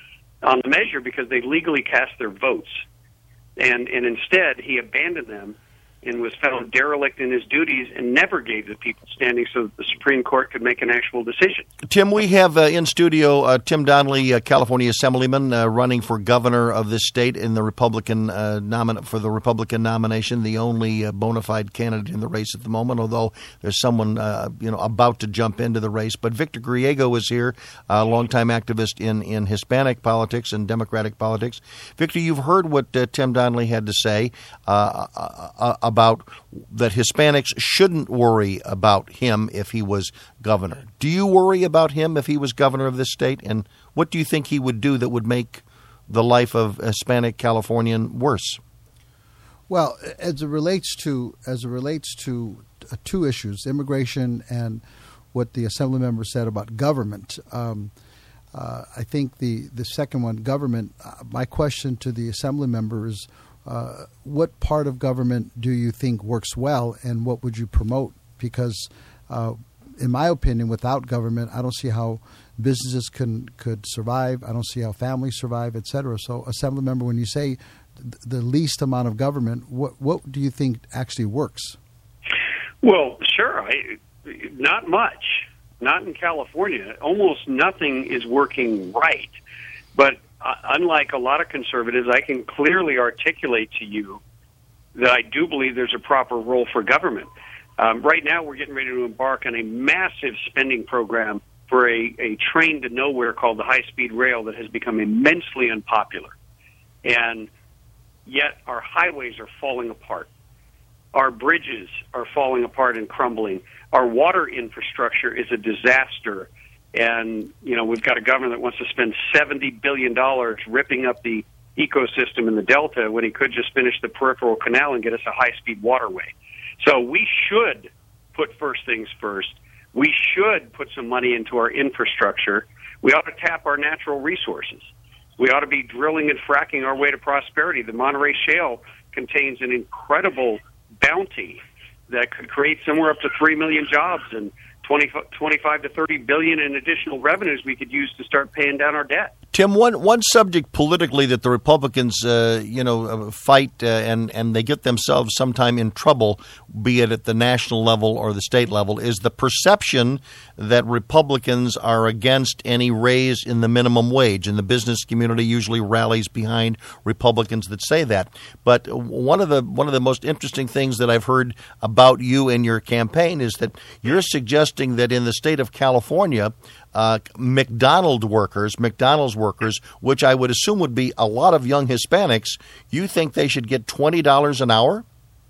on the measure because they legally cast their votes. And, and instead, he abandoned them and was found derelict in his duties and never gave the people standing so that the Supreme Court could make an actual decision. Tim, we have uh, in studio uh, Tim Donnelly, uh, California Assemblyman, uh, running for governor of this state in the Republican uh, nomin- for the Republican nomination, the only uh, bona fide candidate in the race at the moment, although there's someone uh, you know about to jump into the race. But Victor Griego is here, a longtime activist in, in Hispanic politics and Democratic politics. Victor, you've heard what uh, Tim Donnelly had to say uh, uh, about that Hispanics shouldn't worry about him if he was governor. Do you worry about him if he was governor of this state? And what do you think he would do that would make the life of a Hispanic Californian worse? Well, as it relates to as it relates to uh, two issues, immigration and what the assembly member said about government, um, uh, I think the, the second one, government, uh, my question to the assembly member is, Uh, what part of government do you think works well, and what would you promote? Because, uh, in my opinion, without government, I don't see how businesses can could survive. I don't see how families survive, et cetera. So, assembly member, when you say th- the least amount of government, what what do you think actually works? Well, sure, I, not much. Not in California. Almost nothing is working right, but. Uh, unlike a lot of conservatives, I can clearly articulate to you that I do believe there's a proper role for government. Um, right now, we're getting ready to embark on a massive spending program for a, a train to nowhere called the high-speed rail that has become immensely unpopular. And yet our highways are falling apart. Our bridges are falling apart and crumbling. Our water infrastructure is a disaster. And, you know, we've got a governor that wants to spend seventy billion dollars ripping up the ecosystem in the Delta when he could just finish the peripheral canal and get us a high-speed waterway. So we should put first things first. We should put some money into our infrastructure. We ought to tap our natural resources. We ought to be drilling and fracking our way to prosperity. The Monterey Shale contains an incredible bounty that could create somewhere up to three million jobs and twenty, twenty-five to thirty billion in additional revenues we could use to start paying down our debt. Tim, one one subject politically that the Republicans, uh, you know, fight uh, and and they get themselves sometime in trouble, be it at the national level or the state level, is the perception that Republicans are against any raise in the minimum wage, and the business community usually rallies behind Republicans that say that. But one of the one of the most interesting things that I've heard about you and your campaign is that you're suggesting that in the state of California, Uh, McDonald's workers, McDonald's workers, which I would assume would be a lot of young Hispanics, you think they should get twenty dollars an hour?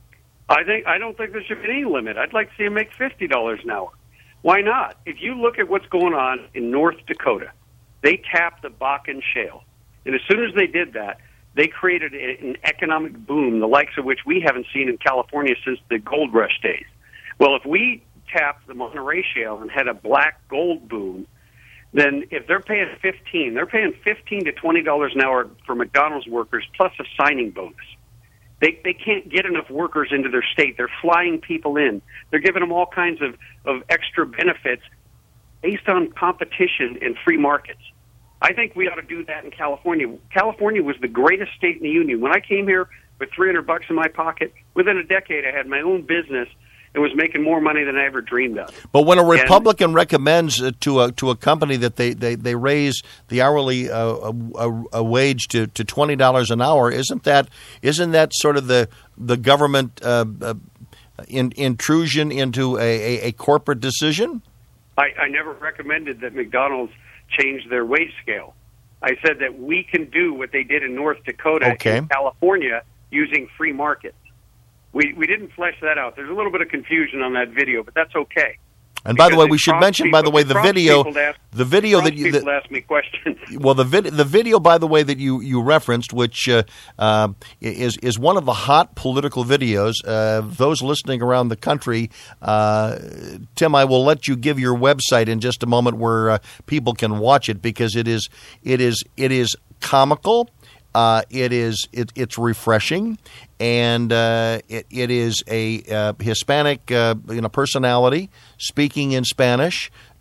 I think I don't think there should be any limit. I'd like to see them make fifty dollars an hour. Why not? If you look at what's going on in North Dakota, they tapped the Bakken Shale. And as soon as they did that, they created a, an economic boom, the likes of which we haven't seen in California since the gold rush days. Well, if we tapped the Monterey Shale and had a black gold boom, then if they're paying fifteen, they're paying fifteen to twenty dollars an hour for McDonald's workers plus a signing bonus. They they can't get enough workers into their state. They're flying people in. They're giving them all kinds of, of extra benefits based on competition and free markets. I think we ought to do that in California. California was the greatest state in the union. When I came here with three hundred bucks in my pocket, within a decade I had my own business and was making more money than I ever dreamed of. But when a Republican and, recommends uh, to a to a company that they, they, they raise the hourly uh, a, a wage to, to twenty dollars an hour, isn't that isn't that sort of the the government uh, uh, in, intrusion into a, a, a corporate decision? I, I never recommended that McDonald's change their wage scale. I said that we can do what they did in North Dakota okay. and California using free markets. We we didn't flesh that out. There's a little bit of confusion on that video, but that's okay. And by the way, we should mention, by the way, the video, the video that you, people ask me questions. Well, the vid, the video, by the way, that you, you referenced, which uh, uh, is is one of the hot political videos. Uh, those listening around the country, uh, Tim, I will let you give your website in just a moment where uh, people can watch it, because it is it is it is comical. Uh, it is it, it's refreshing, and uh, it, it is a uh, Hispanic uh, you know personality speaking in Spanish,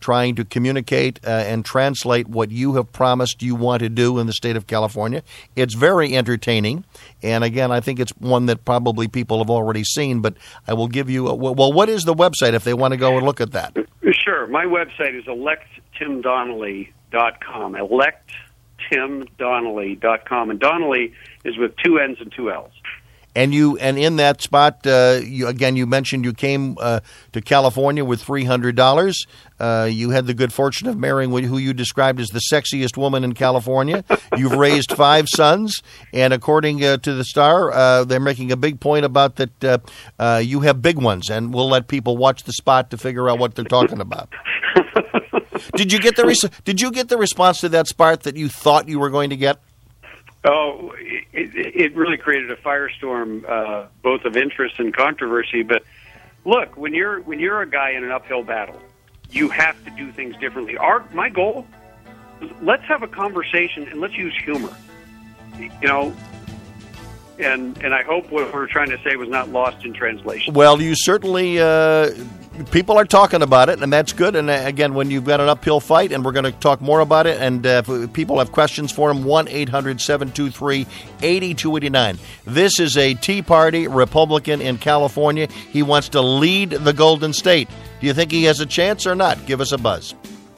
trying to communicate uh, and translate what you have promised you want to do in the state of California. It's very entertaining, and again, I think it's one that probably people have already seen, but I will give you a, well, what is the website if they want to go and look at that? Sure. My website is elect tim donnelly dot com. elect tim donnelly dot com, and Donnelly is with two N's and two L's. And you, and in that spot, uh, you, again, you mentioned you came uh, to California with three hundred dollars. Uh, you had the good fortune of marrying who you described as the sexiest woman in California. You've raised five sons, and according uh, to the Star, uh, they're making a big point about that uh, uh, you have big ones, and we'll let people watch the spot to figure out what they're talking about. Did you get the res- Did you get the response to that spot that you thought you were going to get? Oh, it, it really created a firestorm, uh, both of interest and controversy. But look, when you're when you're a guy in an uphill battle, you have to do things differently. Our my goal is let's have a conversation and let's use humor. You know, and and I hope what we're trying to say was not lost in translation. Well, you certainly. Uh People are talking about it, and that's good. And uh, again, when you've got an uphill fight, and we're going to talk more about it, and uh, if people have questions for him, one eight hundred seven two three eight two eight nine. This is a Tea Party Republican in California. He wants to lead the Golden State. Do you think he has a chance or not? Give us a buzz.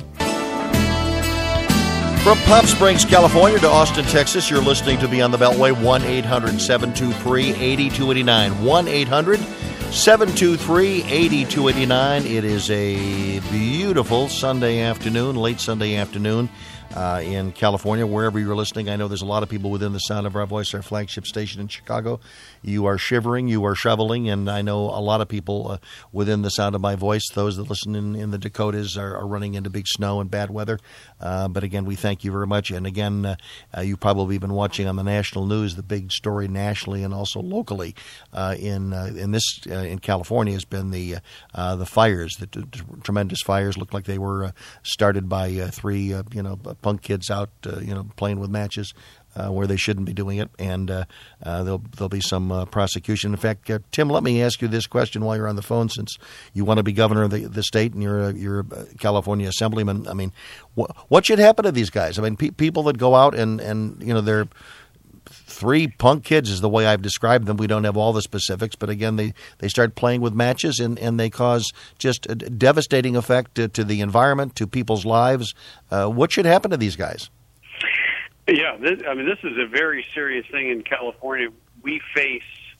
From Palm Springs, California to Austin, Texas, you're listening to Beyond the Beltway, one eight hundred seven two three eight two eight nine. one eight hundred seven two three eight two eight nine. It is a beautiful Sunday afternoon, late Sunday afternoon uh, in California, wherever you're listening. I know there's a lot of people within the sound of our voice, our flagship station in Chicago. You are shivering, you are shoveling, and I know a lot of people uh, within the sound of my voice, those that listen in, in the Dakotas, are, are running into big snow and bad weather. Uh, but again, we thank you very much. And again, uh, uh, you've probably been watching on the national news, the big story nationally and also locally uh, in uh, in this uh, in California has been the uh, the fires, the t- t- tremendous fires. Looked like they were uh, started by uh, three uh, you know punk kids out uh, you know playing with matches. Uh, where they shouldn't be doing it, and uh, uh, there'll there'll be some uh, prosecution. In fact, uh, Tim, let me ask you this question while you're on the phone, since you want to be governor of the, the state and you're a, you're a California assemblyman. I mean, wh- what should happen to these guys? I mean, pe- people that go out and, and you know they're three punk kids is the way I've described them. We don't have all the specifics, but again, they, they start playing with matches and, and they cause just a devastating effect to, to the environment, to people's lives. Uh, what should happen to these guys? Yeah, this, I mean, this is a very serious thing in California. We face,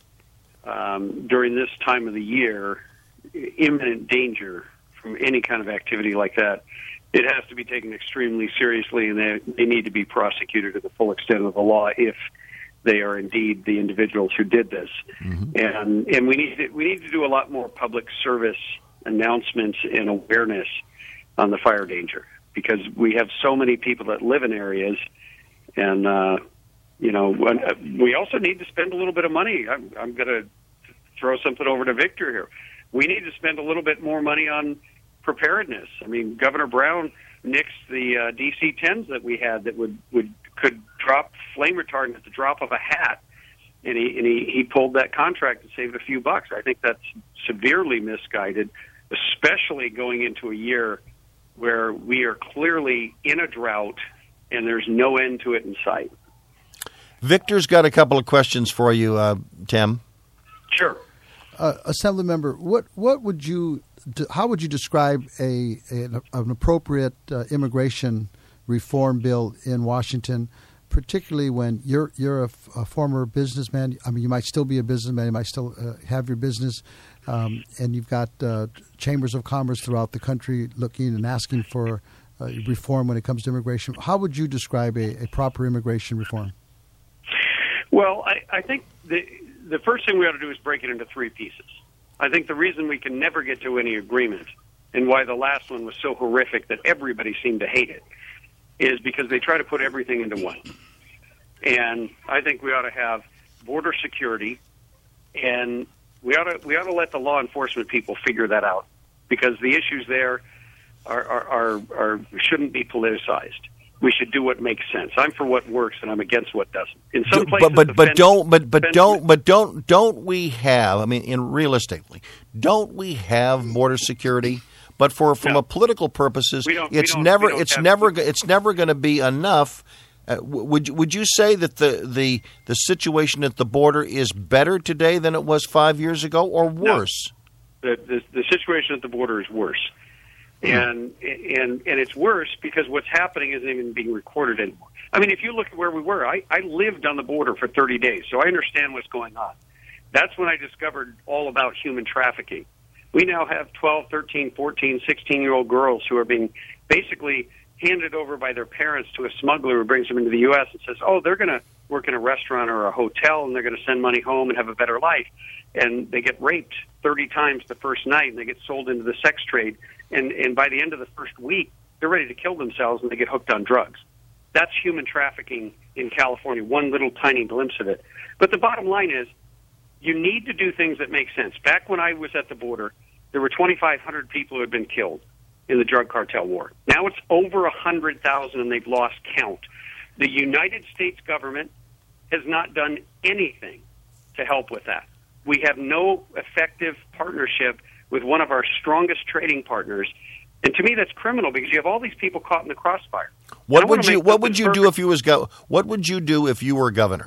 um, during this time of the year, imminent danger from any kind of activity like that. It has to be taken extremely seriously, and they, they need to be prosecuted to the full extent of the law if they are indeed the individuals who did this. Mm-hmm. And and we need to, we need to do a lot more public service announcements and awareness on the fire danger, because we have so many people that live in areas. And, uh, you know, we also need to spend a little bit of money. I'm, I'm going to throw something over to Victor here. We need to spend a little bit more money on preparedness. I mean, Governor Brown nixed the uh, D C tens that we had that would, would could drop flame retardant at the drop of a hat. And he, and he, he pulled that contract to save a few bucks. I think that's severely misguided, especially going into a year where we are clearly in a drought and there's no end to it in sight. Victor's got a couple of questions for you, uh, Tim. Sure. Uh, Assemblymember, what what would you how would you describe a, a an appropriate uh, immigration reform bill in Washington, particularly when you're you're a, a former businessman? I mean, you might still be a businessman, you might still uh, have your business, um, and you've got uh, chambers of commerce throughout the country looking and asking for Uh, reform when it comes to immigration. How would you describe a, a proper immigration reform? Well, I, I think the the first thing we ought to do is break it into three pieces. I think the reason we can never get to any agreement, and why the last one was so horrific that everybody seemed to hate it, is because they try to put everything into one. And I think we ought to have border security, and we ought to we ought to let the law enforcement people figure that out, because the issues there Are, are, are, are shouldn't be politicized. We should do what makes sense. I'm for what works, and I'm against what doesn't. In some places, but but, but fence, don't but but fence, don't but don't don't we have? I mean, in realistically, don't we have border security But for from No. a political purposes, We don't- we it's don't- never we don't it's have- never go- it's never going to be enough. Uh, w- would you- would you say that the, the the situation at the border is better today than it was five years ago, or worse? The, the the situation at the border is worse, and and and it's worse because what's happening isn't even being recorded anymore. I mean, if you look at where we were, I, I lived on the border for thirty days, so I understand what's going on. That's when I discovered all about human trafficking. We now have twelve, thirteen, fourteen, sixteen-year-old girls who are being basically handed over by their parents to a smuggler who brings them into the U S and says, oh, they're going to work in a restaurant or a hotel and they're going to send money home and have a better life. And they get raped thirty times the first night and they get sold into the sex trade. And, and by the end of the first week, they're ready to kill themselves and they get hooked on drugs. That's human trafficking in California, one little tiny glimpse of it. But the bottom line is, you need to do things that make sense. Back when I was at the border, there were twenty-five hundred people who had been killed in the drug cartel war. Now it's over one hundred thousand and they've lost count. The United States government has not done anything to help with that. We have no effective partnership with one of our strongest trading partners. And to me, that's criminal because you have all these people caught in the crossfire. What would you What would you do if you was go? What would you do if you were governor?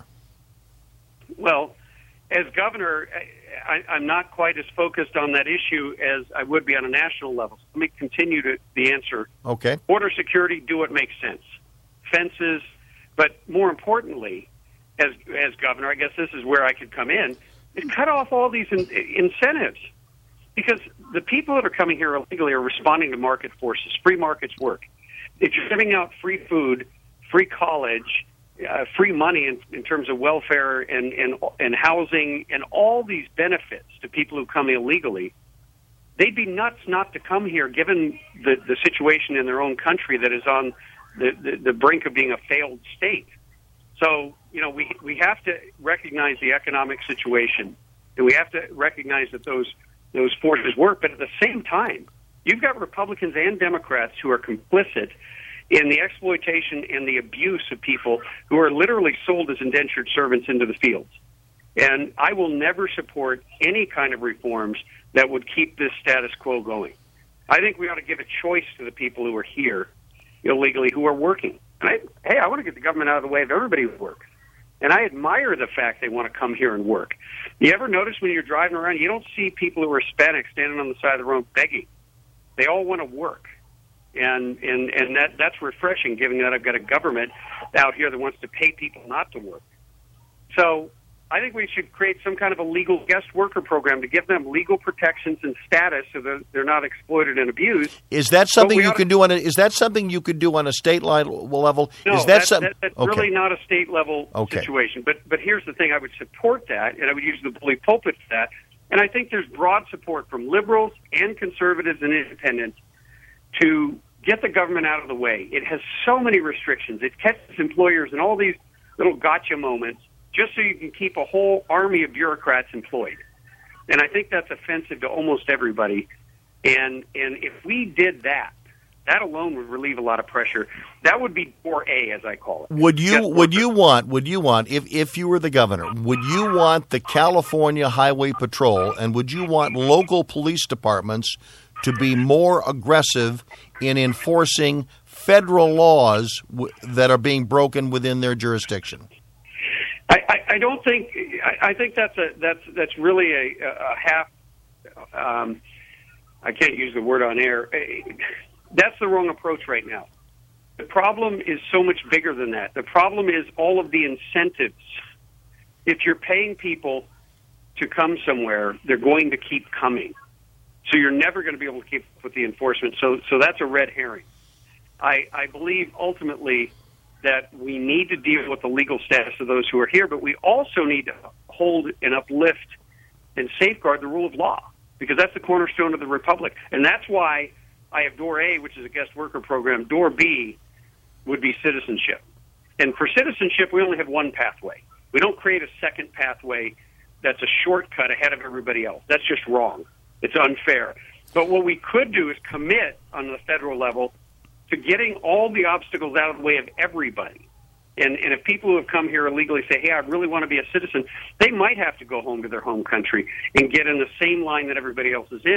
Well, as governor, I, I'm not quite as focused on that issue as I would be on a national level. Let me continue to the answer. Okay. Border security, do what makes sense. Fences, but more importantly, as as governor, I guess this is where I could come in, is cut off all these in, incentives. Because the people that are coming here illegally are responding to market forces. Free markets work. If you're giving out free food, free college, uh, free money in, in terms of welfare and, and, and housing and all these benefits to people who come illegally, they'd be nuts not to come here given the, the situation in their own country that is on the, the, the brink of being a failed state. So, you know, we, we have to recognize the economic situation, and we have to recognize that those those forces work, but at the same time, you've got Republicans and Democrats who are complicit in the exploitation and the abuse of people who are literally sold as indentured servants into the fields. And I will never support any kind of reforms that would keep this status quo going. I think we ought to give a choice to the people who are here illegally, who are working. And I, hey, I want to get the government out of the way of everybody who works. And I admire the fact they want to come here and work. You ever notice when you're driving around, you don't see people who are Hispanic standing on the side of the road begging. They all want to work. And and, and that, that's refreshing, given that I've got a government out here that wants to pay people not to work. So I think we should create some kind of a legal guest worker program to give them legal protections and status so that they're not exploited and abused. Is that something you ought could to, do on a, Is that something you could do on a state level? No, is that that's, something? that, that's okay. really not a state level okay. situation. But but here's the thing: I would support that, and I would use the bully pulpit for that. And I think there's broad support from liberals and conservatives and independents to get the government out of the way. It has so many restrictions. It catches employers in all these little gotcha moments, just so you can keep a whole army of bureaucrats employed. And I think that's offensive to almost everybody. And and if we did that, that alone would relieve a lot of pressure. That would be door A, as I call it. Would you would you want would you want if if you were the governor, would you want the California Highway Patrol and would you want local police departments to be more aggressive in enforcing federal laws w- that are being broken within their jurisdiction? I, I, I don't think. I, I think that's a that's that's really a, a half. Um, I can't use the word on air. That's the wrong approach right now. The problem is so much bigger than that. The problem is all of the incentives. If you're paying people to come somewhere, they're going to keep coming. So you're never going to be able to keep up with the enforcement. So so that's a red herring. I, I believe ultimately that we need to deal with the legal status of those who are here, but we also need to hold and uplift and safeguard the rule of law, because that's the cornerstone of the republic. And that's why I have Door A, which is a guest worker program. Door B would be citizenship. And for citizenship, we only have one pathway. We don't create a second pathway that's a shortcut ahead of everybody else. That's just wrong. It's unfair. But what we could do is commit on the federal level to getting all the obstacles out of the way of everybody. And, and if people who have come here illegally say, hey, I really want to be a citizen, they might have to go home to their home country and get in the same line that everybody else is in.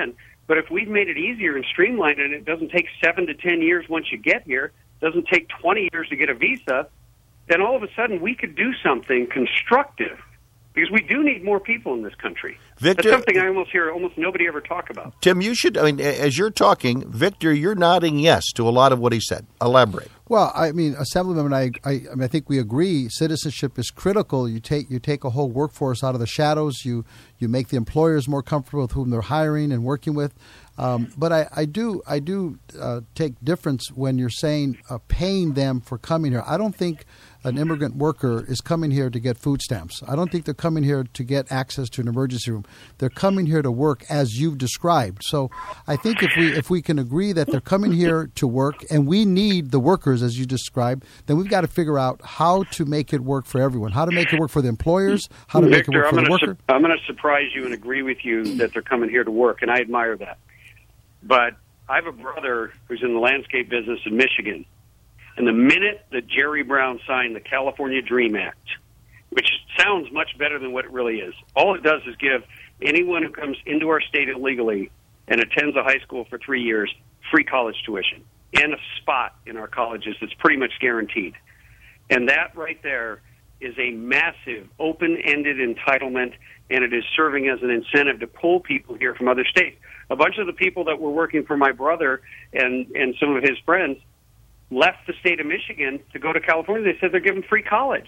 But if we've made it easier and streamlined it, and it doesn't take seven to ten years once you get here, doesn't take twenty years to get a visa, then all of a sudden we could do something constructive, because we do need more people in this country. Victor, that's something I almost hear almost nobody ever talk about. Tim, you should, I mean, as you're talking, Victor, you're nodding yes to a lot of what he said. Elaborate. Well, I mean, Assemblyman, I, I, I, mean, I think we agree citizenship is critical. You take you take a whole workforce out of the shadows. You you make the employers more comfortable with whom they're hiring and working with. Um, but I, I do I do uh, take difference when you're saying uh, paying them for coming here. I don't think an immigrant worker is coming here to get food stamps. I don't think they're coming here to get access to an emergency room. They're coming here to work as you've described. So I think if we if we can agree that they're coming here to work and we need the workers as you described, then we've got to figure out how to make it work for everyone, how to make it work for the employers, how to Victor, make it work I'm for gonna the worker. Su- I'm going to surprise you and agree with you that they're coming here to work, and I admire that. But I have a brother who's in the landscape business in Michigan. And the minute that Jerry Brown signed the California Dream Act, which sounds much better than what it really is, all it does is give anyone who comes into our state illegally and attends a high school for three years free college tuition and a spot in our colleges that's pretty much guaranteed. And that right there is a massive open-ended entitlement, and it is serving as an incentive to pull people here from other states. A bunch of the people that were working for my brother and, and some of his friends left the state of Michigan to go to California. They said they're giving free college.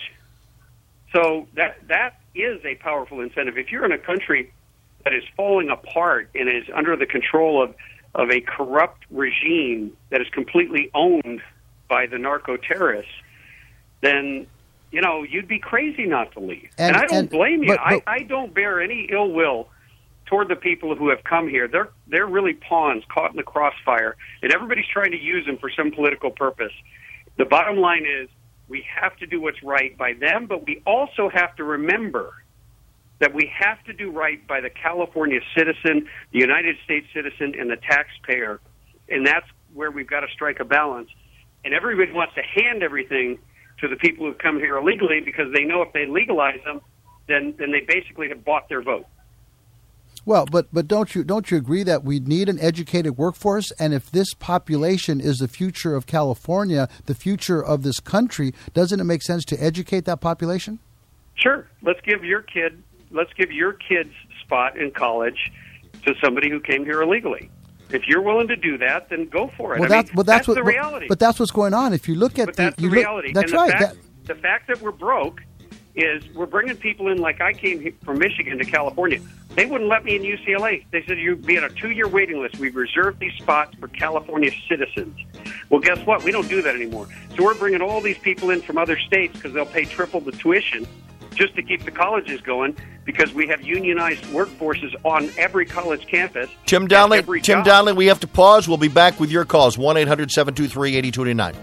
So that that is a powerful incentive. If you're in a country that is falling apart and is under the control of, of a corrupt regime that is completely owned by the narco-terrorists, then, you know, you'd be crazy not to leave. And, and I don't and, blame you. But, but, I, I don't bear any ill will toward the people who have come here. They're they're really pawns caught in the crossfire, and everybody's trying to use them for some political purpose. The bottom line is we have to do what's right by them, but we also have to remember that we have to do right by the California citizen, the United States citizen, and the taxpayer, and that's where we've got to strike a balance. And everybody wants to hand everything to the people who've come here illegally because they know if they legalize them, then then they basically have bought their vote. Well, but but don't you don't you agree that we need an educated workforce? And if this population is the future of California, the future of this country, doesn't it make sense to educate that population? Sure. Let's give your kid let's give your kid's spot in college to somebody who came here illegally. If you're willing to do that, then go for it. Well, I that's, mean, well, that's, that's what, the reality. But, but that's what's going on. If you look at but the, that's the you reality. Look, that's and the right. Fact, that, the fact that we're broke is we're bringing people in like I came from Michigan to California. They wouldn't let me in U C L A. They said you'd be on a two-year waiting list. We've reserved these spots for California citizens. Well, guess what? We don't do that anymore. So we're bringing all these people in from other states because they'll pay triple the tuition just to keep the colleges going because we have unionized workforces on every college campus. Tim Donnelly, Tim Donnelly, we have to pause. We'll be back with your calls, one eight hundred seven two three eight zero two nine.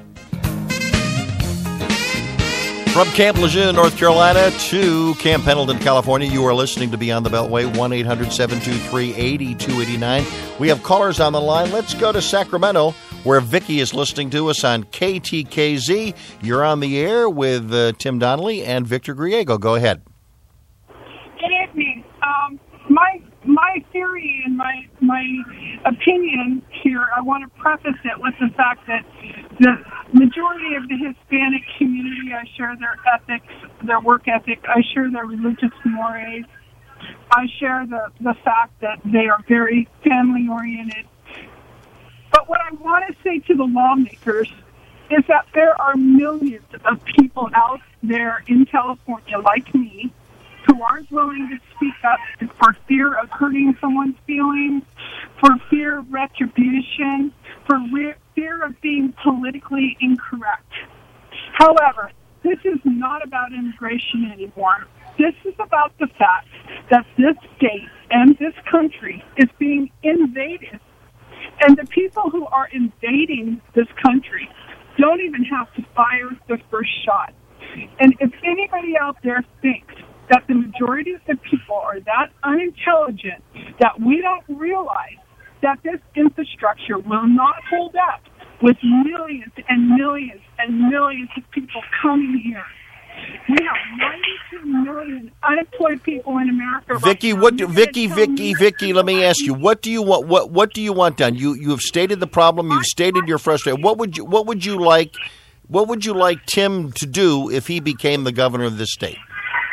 From Camp Lejeune, North Carolina, to Camp Pendleton, California, you are listening to Beyond the Beltway, one eight hundred seven two three eight two eight nine. We have callers on the line. Let's go to Sacramento, where Vicki is listening to us on K T K Z. You're on the air with uh, Tim Donnelly and Victor Griego. Go ahead. Good evening. Um, my my theory and my my opinion here, I want to preface it with the fact that the majority of the Hispanic community, I share their ethics, their work ethic. I share their religious mores. I share the, the fact that they are very family-oriented. But what I want to say to the lawmakers is that there are millions of people out there in California like me who aren't willing to speak up for fear of hurting someone's feelings, for fear of retribution, for re- fear of being politically incorrect. However, this is not about immigration anymore. This is about the fact that this state and this country is being invaded. And the people who are invading this country don't even have to fire the first shot. And if anybody out there thinks that the majority of the people are that unintelligent that we don't realize that this infrastructure will not hold up with millions and millions and millions of people coming here. We have ninety-two million unemployed people in America. Vicky, right what now. do, Vicky, Vicky, Vicky, let me ask you, what do you want what what do you want done? You you have stated the problem, you've stated your frustration. What would you what would you like what would you like Tim to do if he became the governor of this state?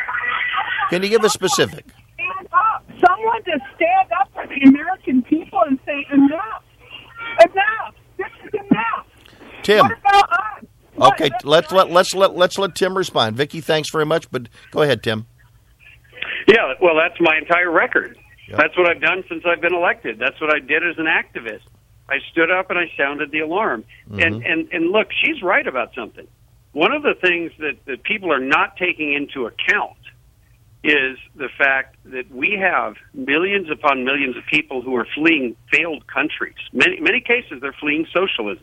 Can you give a specific? Stand up. Someone to stand up for the American people and say enough. Enough. This is enough. Tim. What about us? Okay, let's let let's let let's let Tim respond. Vicky, thanks very much, but go ahead, Tim. Yeah, well, that's my entire record. Yep. That's what I've done since I've been elected. That's what I did as an activist. I stood up and I sounded the alarm. Mm-hmm. And, and and look, she's right about something. One of the things that, that people are not taking into account is the fact that we have millions upon millions of people who are fleeing failed countries. Many many cases, they're fleeing socialism.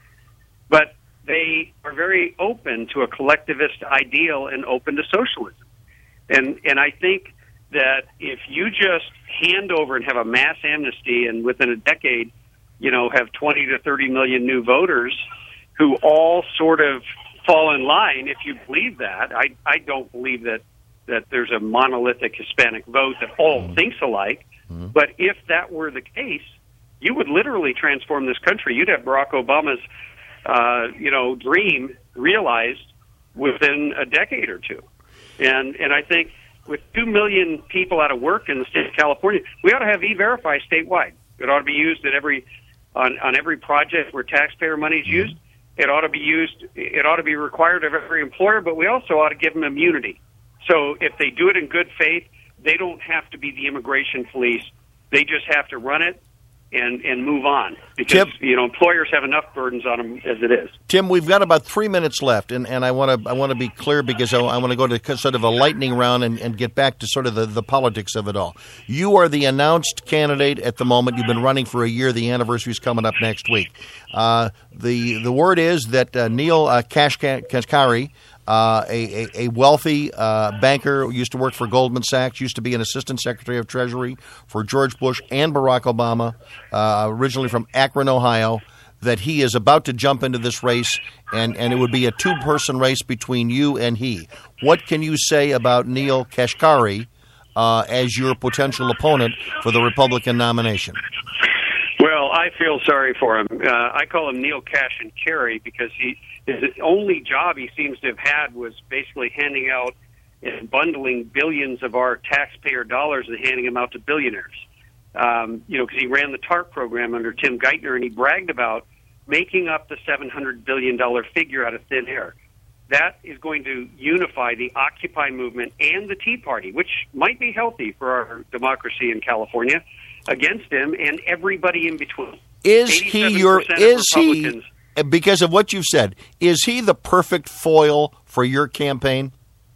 But they are very open to a collectivist ideal and open to socialism. And and I think that if you just hand over and have a mass amnesty and within a decade, you know, have twenty to thirty million new voters who all sort of fall in line, if you believe that, I, I don't believe that, that there's a monolithic Hispanic vote that all mm-hmm. thinks alike. Mm-hmm. But if that were the case, you would literally transform this country. You'd have Barack Obama's Uh, you know, dream realized within a decade or two. And and I think with two million people out of work in the state of California, we ought to have E-Verify statewide. It ought to be used at every on, on every project where taxpayer money is used. It ought to be used. It ought to be required of every employer, but we also ought to give them immunity. So if they do it in good faith, they don't have to be the immigration police. They just have to run it and and move on, because Tim, you know employers have enough burdens on them as it is. Tim, we've got about three minutes left, and, and I want to I want to be clear because I, I want to go to sort of a lightning round and, and get back to sort of the, the politics of it all. You are the announced candidate at the moment. You've been running for a year. The anniversary is coming up next week. Uh, the the word is that uh, Neil uh, Kashkari, Uh, a, a, a wealthy uh, banker, used to work for Goldman Sachs, used to be an assistant secretary of Treasury for George Bush and Barack Obama, uh, originally from Akron, Ohio, that he is about to jump into this race, and, and it would be a two-person race between you and he. What can you say about Neil Kashkari uh, as your potential opponent for the Republican nomination? Well, I feel sorry for him. Uh, I call him Neil Cash and Carry because he his only job he seems to have had was basically handing out and bundling billions of our taxpayer dollars and handing them out to billionaires. Um, you know, because he ran the TARP program under Tim Geithner, and he bragged about making up the seven hundred billion dollars figure out of thin air. That is going to unify the Occupy movement and the Tea Party, which might be healthy for our democracy in California, against him and everybody in between. Is he your, is he, because of what you've said, is he the perfect foil for your campaign?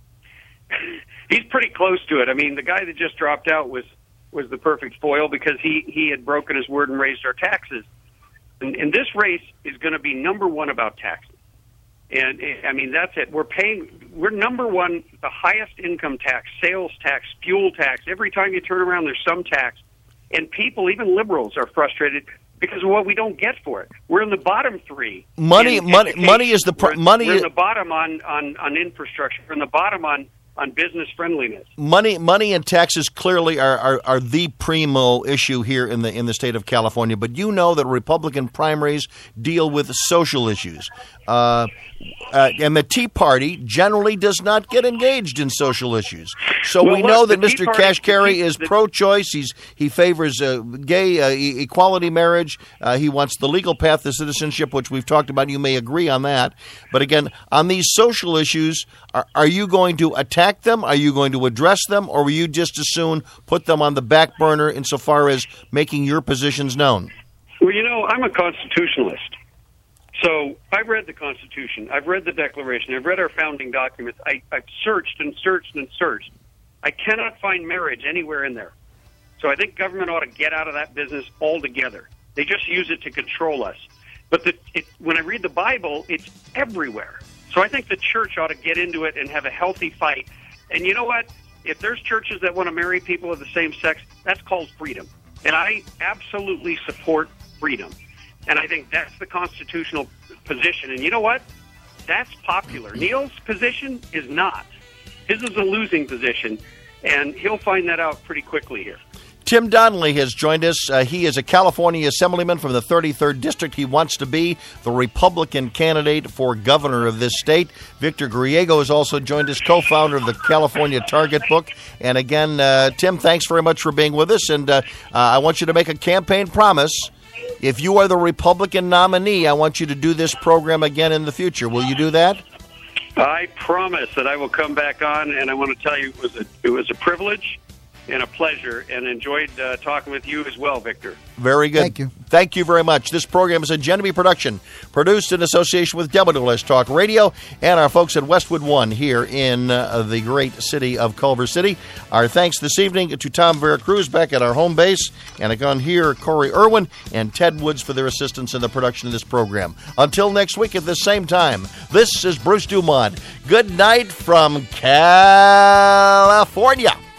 He's pretty close to it. I mean, the guy that just dropped out was, was the perfect foil because he, he had broken his word and raised our taxes. And, and this race is going to be number one about taxes. And, I mean, that's it. We're paying, we're number one, the highest income tax, sales tax, fuel tax. Every time you turn around, there's some tax. And people, even liberals, are frustrated because of what we don't get for it. We're in the bottom three. Money, in money, education. money is the pr- we're, money. We're in the bottom on, on, on infrastructure. We're in the bottom on, on business friendliness. Money, money, and taxes clearly are, are, are the primo issue here in the in the state of California. But you know that Republican primaries deal with social issues. Uh, uh, and the Tea Party generally does not get engaged in social issues. So well, we look, know that the Mister Party, Kashkari the, is the, pro-choice. He's he favors uh, gay uh, e- equality marriage. Uh, he wants the legal path to citizenship, which we've talked about. You may agree on that. But again, on these social issues, are, are you going to attack them? Are you going to address them? Or will you just as soon put them on the back burner insofar as making your positions known? Well, you know, I'm a constitutionalist. So I've read the Constitution. I've read the Declaration. I've read our founding documents. I, I've searched and searched and searched. I cannot find marriage anywhere in there. So I think government ought to get out of that business altogether. They just use it to control us. But the, it, when I read the Bible, it's everywhere. So I think the church ought to get into it and have a healthy fight. And you know what? If there's churches that want to marry people of the same sex, that's called freedom. And I absolutely support freedom. And I think that's the constitutional position. And you know what? That's popular. Neil's position is not. his is a losing position, and he'll find that out pretty quickly here. Tim Donnelly has joined us. Uh, he is a California Assemblyman from the thirty-third District. He wants to be the Republican candidate for governor of this state. Victor Griego has also joined us, co-founder of the California Target Book. And again, uh, Tim, thanks very much for being with us. And uh, uh, I want you to make a campaign promise. If you are the Republican nominee, I want you to do this program again in the future. Will you do that? I promise that I will come back on, and I want to tell you it was a, it was a privilege and a pleasure, and enjoyed uh, talking with you as well, Victor. Very good. Thank you. Thank you very much. This program is a Genevieve production, produced in association with W L S Talk Radio and our folks at Westwood One here in uh, the great city of Culver City. Our thanks this evening to Tom Veracruz back at our home base, and again here, Corey Irwin and Ted Woods for their assistance in the production of this program. Until next week at the same time, this is Bruce Dumont. Good night from California.